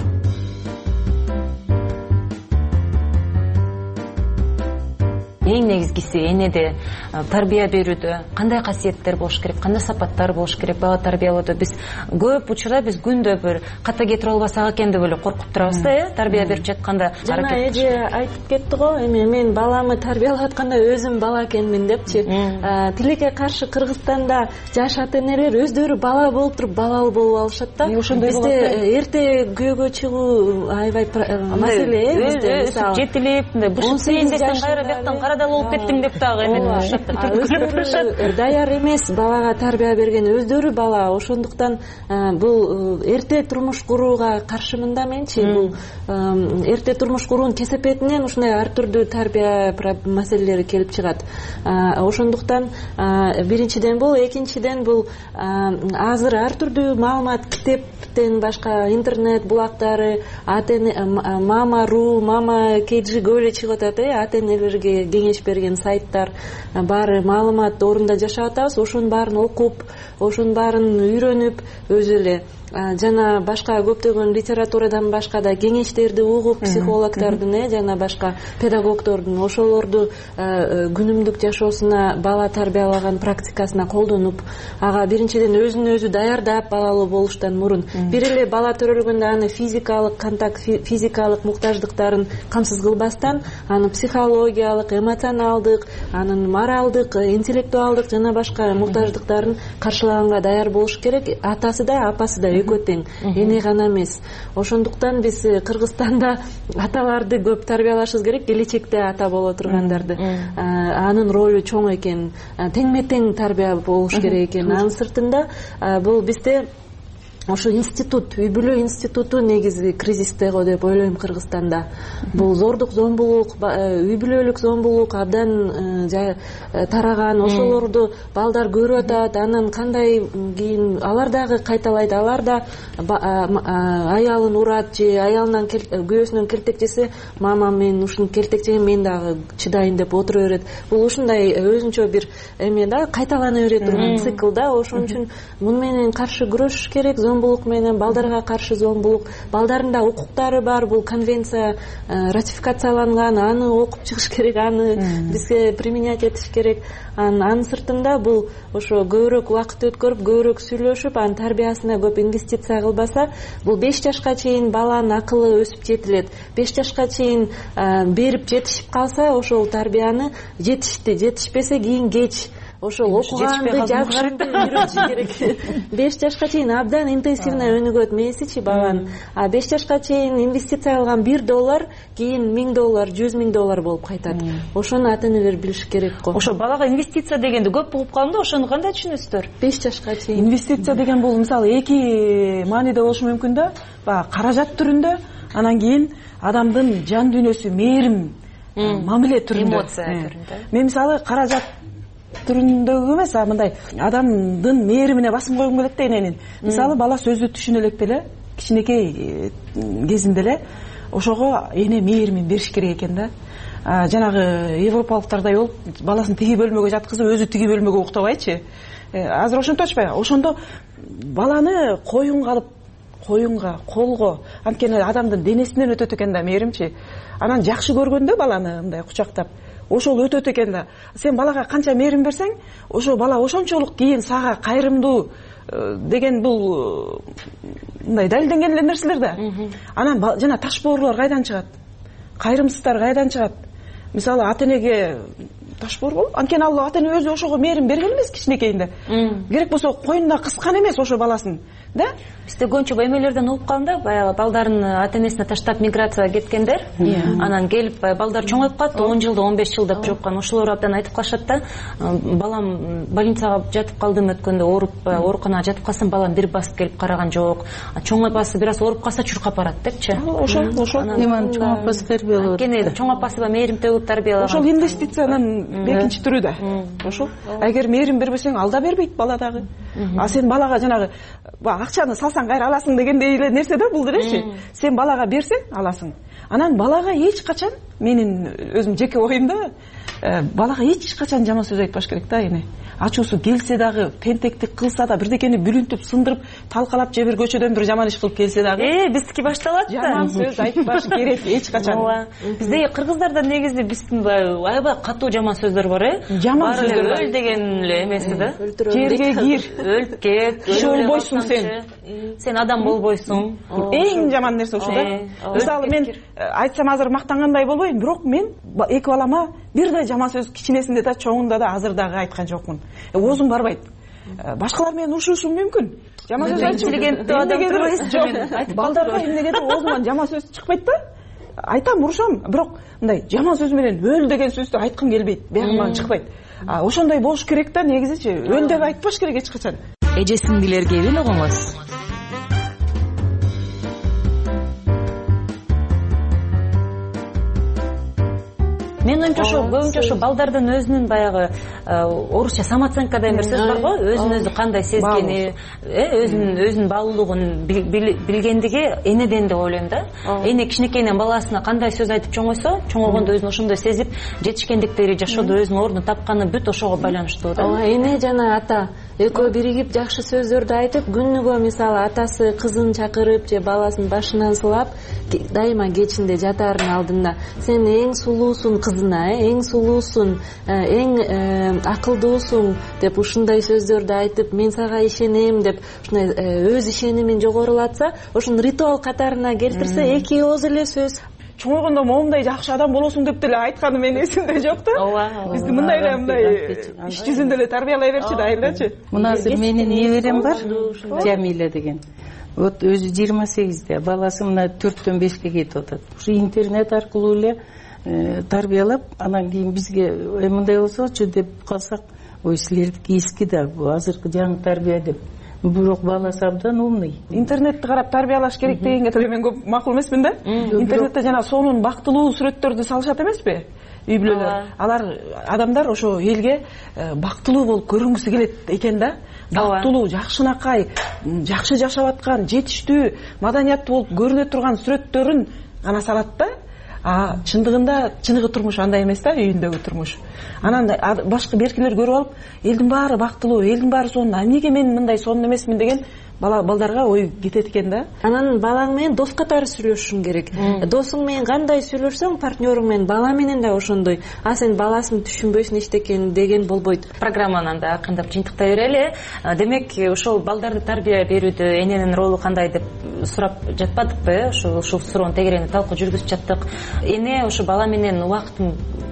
Speaker 3: Эң негизгиси энеде тарбия берүүдө кандай касиеттер болуш керек, кандай сапаттар болуш керек бала тарбиялоодо. Биз көп учурда биз күндө бир ката кетирип албасак экен деп эле коркуп турабыз да, тарбия берип жатканда.
Speaker 23: Жана эже айтып кетти го, эми мен баламы тарбиялап атканда өзүм бала экенмин депчи. Тилекке каршы Кыргызстанда жаш ата энелер өздөрү бала болуп туруп балалуу болуп алышат да. Бизде эрте күйөөгө чыгуу аябай маселе. Бизде мисалы жетилип, бушуп десең кайра бияктан карадал болуп кеттиң деп дагы өздөрү даяр эмес балага тарбия берген, өздөрү бала. Ошондуктан бул эрте турмуш курууга каршымын да менчи. Бул эрте турмуш куруунун кесепетинен ушундай ар түрдүү тарбия маселелери келип чыгат. Ошондуктан биринчиден бул, экинчиден бул азыр ар түрдүү маалымат, китептен башка интернет булактары, мама.ру, мама KG көп эле чыгып атат, ата энелерге кеңеш берген сайттар, баары маалымат орунда жашап атабыз. Ошонун баарын окуп, ошонун баарын үйрөнүп, өзү эле жана башка көптөгөн литературадан башка да кеңештерди угуп, психологдордун жана башка педагогдордун ошолорду күнүмдүк жашоосуна, бала тарбиялаган практикасына колдонуп, ага биринчиден өзүн өзү даярдап балалуу болуштан мурун бир эле бала төрөлгөндө аны физикалык контакт, физикалык муктаждыктарын камсыз кылбастан, аны психологиялык, эмоционалдык, анын моралдык, интеллектуалдык жана башка муктаждыктарын каршылаганга даяр болуш керек. Атасы да, апасы да экөө тең, эне гана эмес. Ошондуктан биз Кыргызстанда аталарды көп тарбиялашыбыз керек, келечекте ата боло тургандарды. Анын ролу чоң экен, теңме тең тарбия болуш керек экен. Анын сыртында бул бизде ошо институт, үй бүлө институту негизи кризисте го деп ойлойм Кыргызстанда. Бул зордук, зомбулук, үй бүлөлүк зомбулук абдан тараган. Ошолорду балдар көрүп атат, анан кандай кийин алар дагы кайталайт. Алар да аялын урат же аялынан күйөөсүнөн келтек жесе, мама мен ушуну келтек жеген, мен дагы чыдайын деп отура берет. Бул ушундай өзүнчө бир эме да, кайталана бере турган цикл да. Ошон үчүн муну менен каршы күрөшүш керек. зомбулук менен, балдарга каршы зомбулук, балдардын укуктары бар, бул конвенция ратификацияланган, аны окуп чыгыш керек, аны бизге применять этиш керек. Анын сыртында бул ошо көбүрөөк убакыт өткөрүп, көбүрөөк сүйлөшүп, анын тарбиясына көп инвестиция кылбаса, бул 5 жашка чейин баланын акылы өсүп жетилет. 5 жашка чейин берип жетишип калса, ошол тарбияны жетишпесе кийин кеч ошол окуганды, жазганды үйрөтүш керек. 5 жашка чейин абдан интенсивно өнүгөт мээсичи баланын. А 5 жашка чейин инвестиция кылган $1 кийин $1000, $100,000 болуп кайтат. Ошону ата-энелер билиш керек го.
Speaker 3: Ошо балага инвестиция дегенди көп угуп калдым да, ошону кандай түшүнөсүздөр?
Speaker 23: 5 жашка чейин.
Speaker 4: Инвестиция деген бул мисалы эки мааниде болушу мүмкүн да. Баягы каражат түрүндө, анан кийин адамдын жан дүйнөсү, мээрим, мамиле түрүндө.
Speaker 3: Эмоция түрүндө.
Speaker 4: Мен мисалы каражат түрүндөгү эмес, мындай адамдын мээримине басым койгум келет да эненин. Мисалы бала сөздү түшүнө элек деле, кичинекей кезинде эле ошого эне мээримин бериш керек экен да. Жанагы европалыктардай болуп, баласын тиги бөлмөгө жаткызып, өзү тиги бөлмөгө уктабайчы. Азыр ошенточпайбы? Ошондо баланы коюнга, колго, анткени адамдын денесинен өтөт экен да мээримчи. Анан жакшы көргөндө баланы мындай кучактап, ошол өтөт экен да. Сен балага канча мээрим берсең, ошо бала ошончолук кийин сага кайрымдуу деген бул мындай далилденген эле нерселер да. Анан жана таш боорлор кайдан чыгат? Кайрымсыздар кайдан чыгат? Мисалы ата-энеге таш боор болуп, анткени ал ата-эне өзү ошого мээрим берген эмес кичинекейинде. Керек болсо коюнуна кыскан эмес ошо баласын, да?
Speaker 3: Бизде көбүнчө эмелерден угуп калдым да, баягы балдарын ата-энесине таштап миграцияга кеткендер, анан келип балдар чоңоюп калат, 10 жылда, 15 жыл деп жоккан, ошолор абдан айтып калышат да. Балам больницага жатып калдым өткөндө, ооруп, ооруканага жатып калсам, балам бир басып келип караган жок. Чоң апасы бир аз ооруп калса чуркап барат депчи.
Speaker 5: Ошол. Эман чоң апасы тарбиялап.
Speaker 3: Кene чоң апасы да мээрим төгүп тарбиялаган.
Speaker 4: Ошол инвестициянын экинчи түрү да. Ошол. Эгер мээрим бербесең, ал да бербейт бала дагы. А сен балага жанагы акчаны салсаң кайра аласың дегендей эле нерсе да бул делечи. Сен балага берсең аласың. Анан балага эч качан, менин өзүм жеке оюмда, балага эч качан жаман сөз айтпаш керек да эне. Ачуусу келсе дагы, тентектик кылса да, бирдекени бүлүнтүп, сындырып, талкалап же бир көчөдөн бир жаман иш кылып келсе дагы,
Speaker 3: биздики башталат да.
Speaker 4: Жаман сөз айтпаш керек эч качан.
Speaker 3: Бизде кыргыздарда негизи биздин аябай катуу жаман сөздөр бар,
Speaker 4: Жаман сөздөр
Speaker 3: өл деген эле эмеси да.
Speaker 4: Жерге кир,
Speaker 3: өлүп кет,
Speaker 4: киши болбойсуң сен.
Speaker 3: Сен адам болбойсуң.
Speaker 4: Эң жаман нерсе ошо да. Мисалы мен айтсам азыр мактангандай болбойм, бирок мен эки балама бирдей жаман сөз кичинесинде да, чоңунда да азыр дагы айткан жокмун. Оозум барбайт. Башкалар менен ушушум мүмкүн. Жаман сөз айтчу. Жок, балдарга эмнегеде оозуман жаман сөз чыкпайт да. Айтам, урушам, бирок мындай жаман сөз менен өл деген сөздү айткым келбейт, биягыман чыкпайт. Ошондой болуш керек да негизичи. Өл деп айтпаш керек эч качан.
Speaker 22: Эжесиңдилер кебин угуңуз.
Speaker 3: Мен оюмча ошо көбүнчө ошо балдардын өзүнүн баягы орусча самооценка деген бир сөз бар го, өзүн өзү кандай сезгени, өзүнүн баалуулугун билгендиги энеден деп ойлойм да. Эне кичинекейинен баласына кандай сөз айтып чоңойсо, чоңойгондо өзүн ошондой сезип, жетишкендиктери, жашоодо өзүнүн ордун тапканы бүт ошого байланыштуу да.
Speaker 23: Эне жана ата экөө биригип жакшы сөздөрдү айтып, күнүгө мисалы атасы кызын чакырып же баласын башынан сылап, дайыма кечинде жатаардын алдында сен эң сулуусуң кызына, эң сулуусуң, эң акылдуусуң деп ушундай сөздөрдү айтып, мен сага ишенем деп ушундай өз ишенимин жогорулатса, ошону ритуал катарына келтирсе, эки ооз эле сөз.
Speaker 4: Чоңойгондо момундай жакшы адам болосуң деп деле айтканы менин эсимде жок да. Бизди мындай эле мындай иш жүзүндө эле тарбиялай берчи да айылдачы.
Speaker 5: Мына азыр менин неберем бар, Жамиля деген. Вот өзү 28-де, баласы мына 4-төн 5-ке кетип атат. Ушу интернет аркылуу эле тарбиялап, анан кийин бизге мындай болсочу деп калсак, ой силердики эски да, азыркы жаңы тарбия деп. Бирок баласы абдан умный.
Speaker 4: Интернетти карап тарбиялаш керек дегенге деле мен көп макул эмесмин да. Интернетте жана сонун бактылуу сүрөттөрдү салышат эмеспи? Үй бүлөлөр. Алар адамдар ошо элге бактылуу болуп көрүнгүсү келет экен да. Бактылуу, жакшынакай, жакшы жашап аткан, жетиштүү, маданияттуу болуп көрүнө турган сүрөттөрүн гана салат да. чындыгында чыныгы турмуш андай эмес да, үйүндөгү турмуш. Анан башка беркилер көрүп алып, элдин баары бактылуу, элдин баары сонун, эмнеге мен мындай сонун эмесмин деген балдарга ой кетет экен да.
Speaker 23: Анан балаң менен дос катары сүйлөшүшүң керек. Досуң менен кандай сүйлөшсөң, партнерың менен, бала менен да ошондой. Сен баласын түшүнбөйсүң эчтекен деген болбойт.
Speaker 3: Программаны анда акырындап жыйынтыктай берели. Демек, ошол балдарды тарбия берүүдө эненин ролу кандай деп сурап жатпадыкпы? Ушул суроонун тегерегинде талкуу жүргүзүп жаттык. Эне ошо бала менен убакытын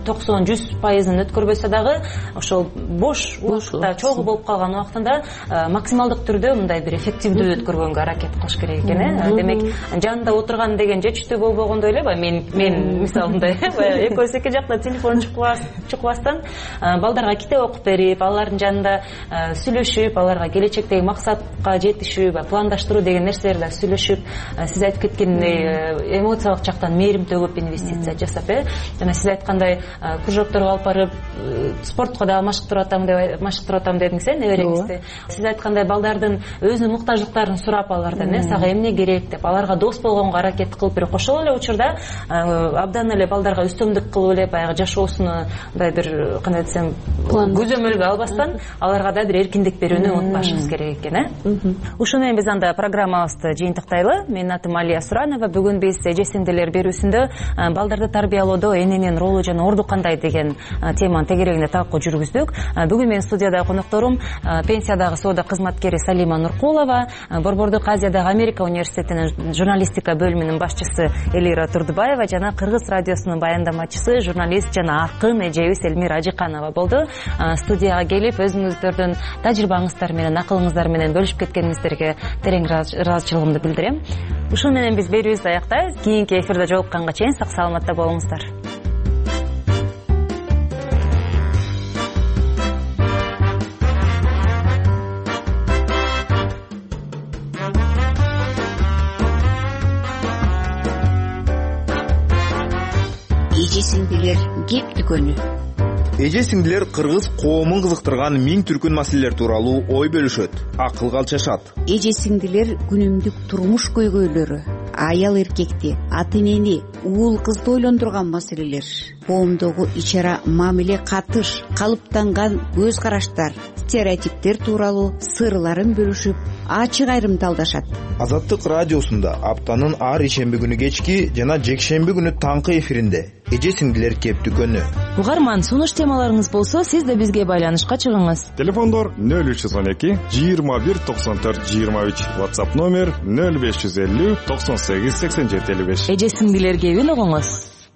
Speaker 3: 90-100% өткөрбөсө дагы, ошол бош убакытта чогуу болуп калган убактында максималдык түрдө мындай бир эффективдүү өткөргөнгө аракет кылыш керек экен. Демек, жанында отурган деген жетиштүү болбогондой эле, мен мисалы мындай экөөбүз эки жакта телефон чукпастан балдарга китеп окуп берип, алардын жанында сүйлөшүп, аларга келечектеги максатка жетишүү, пландаштыруу деген нерселерди да сүйлөшүп, сиз айтып кеткендей эмоциялык жактан мээрим төгүп инвестиция жасап, жана сиз айткандай кружокторго алып барып, спортко да машыктырып атам дедиңиз, небереңизди. Сиз айткандай балдардын өзүнүн муктаждыктарын сурап, алардан сага эмне керек деп, аларга дос болгонго аракет кылып берип, ошол эле учурда абдан эле балдарга үстөмдүк кылып эле баягы жашоосуну мындай бир кандай десем көзөмөлгө албастан, аларга да бир эркиндик берүүнү унутпашыбыз керек экен. Ушуну менен биз анда программабызды жыйынтыктайлы. Менин атым Алия Суранова. Бүгүн биз эже сиңдилер берүүсүндө балдарды тарбиялоодо эненин ролу жана орду кандай деген теманын тегерегинде талкуу жүргүздүк. Бүгүн менин студияда конокторум пенсиядагы соода кызматкери Салима Нуркулова, Борбордук Азиядагы Америка университетинин журналистика бөлүмүнүн башчысы Элира Турдубаева жана Кыргыз радиосунун баяндамачысы, журналист жана акын эжебиз Элмира Ажыканова болду. Студияга келип, өзүңүздөрдүн тажрыйбаңыздар менен, акылыңыздар менен бөлүшүп кеткениңиздерге терең ыраазычылыгымды билдирем. Ушун менен биз берүүбүздү аяктайбыз. Кийинки эфирде жолукканга чейин сак саламатта болуңуздар.
Speaker 21: Эже сиңдилер кеп дүкөнү.
Speaker 20: Эже сиңдилер кыргыз коомун кызыктырган миң түркүн маселелер тууралуу ой бөлүшөт, акылга алчашат.
Speaker 21: Эже сиңдилер күнүмдүк турмуш көйгөйлөрү, аял эркекти, ата энени, уул кызды ойлондурган маселелер, коомдогу ичара мамиле катыш, калыптанган көз караштар, стереотиптер тууралуу сырларын бөлүшүп, ачык айрымдалдашат.
Speaker 20: Азаттык радиосунда аптанын ар ишемби күнү кечки жана жекшемби күнү таңкы эфиринде эже сиңдилер кеп дүкөнү.
Speaker 3: Угарман, сунуш темаларыңыз болсо, сиз да бизге байланышка чыгыңыз.
Speaker 17: Телефондор 0312 21 94 23, WhatsApp номер 0550 98 87 55.
Speaker 3: Эже сиңдилер кебин угуңуз.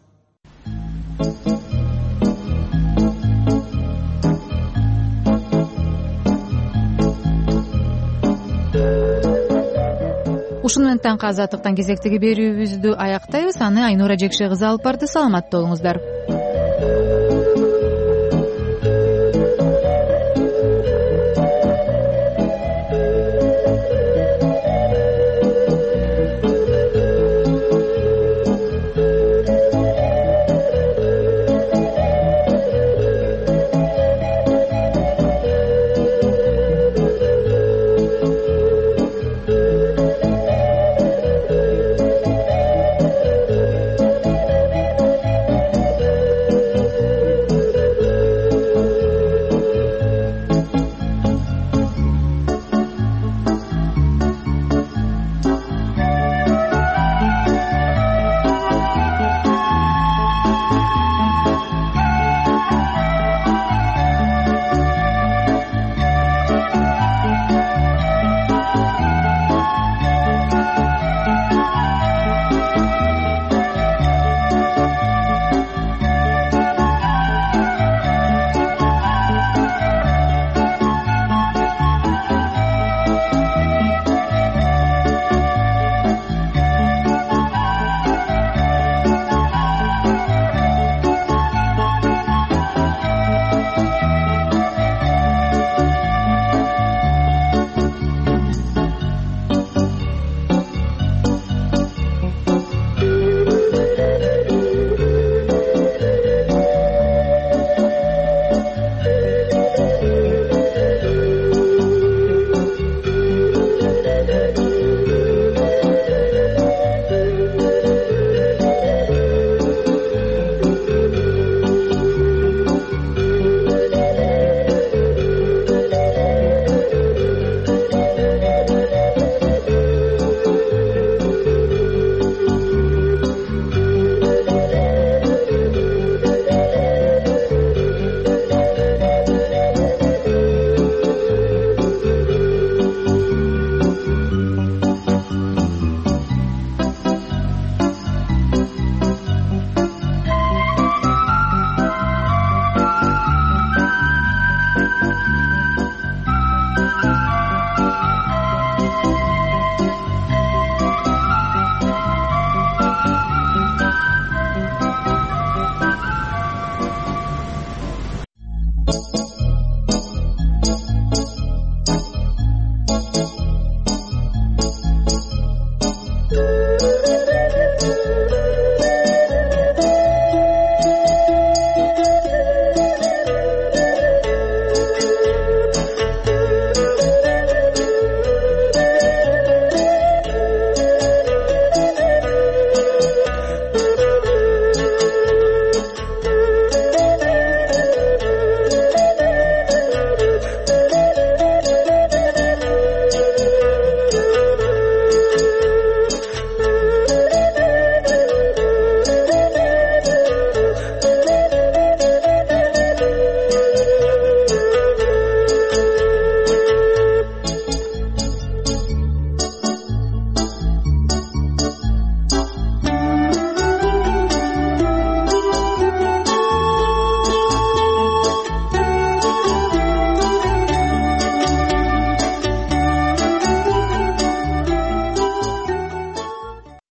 Speaker 1: Ушуну менен таңкы азаттыктан кезектеги берүүбүздү аяктайбыз. Аны Айнура Жекше кызы алып барды. Саламатта болуңуздар.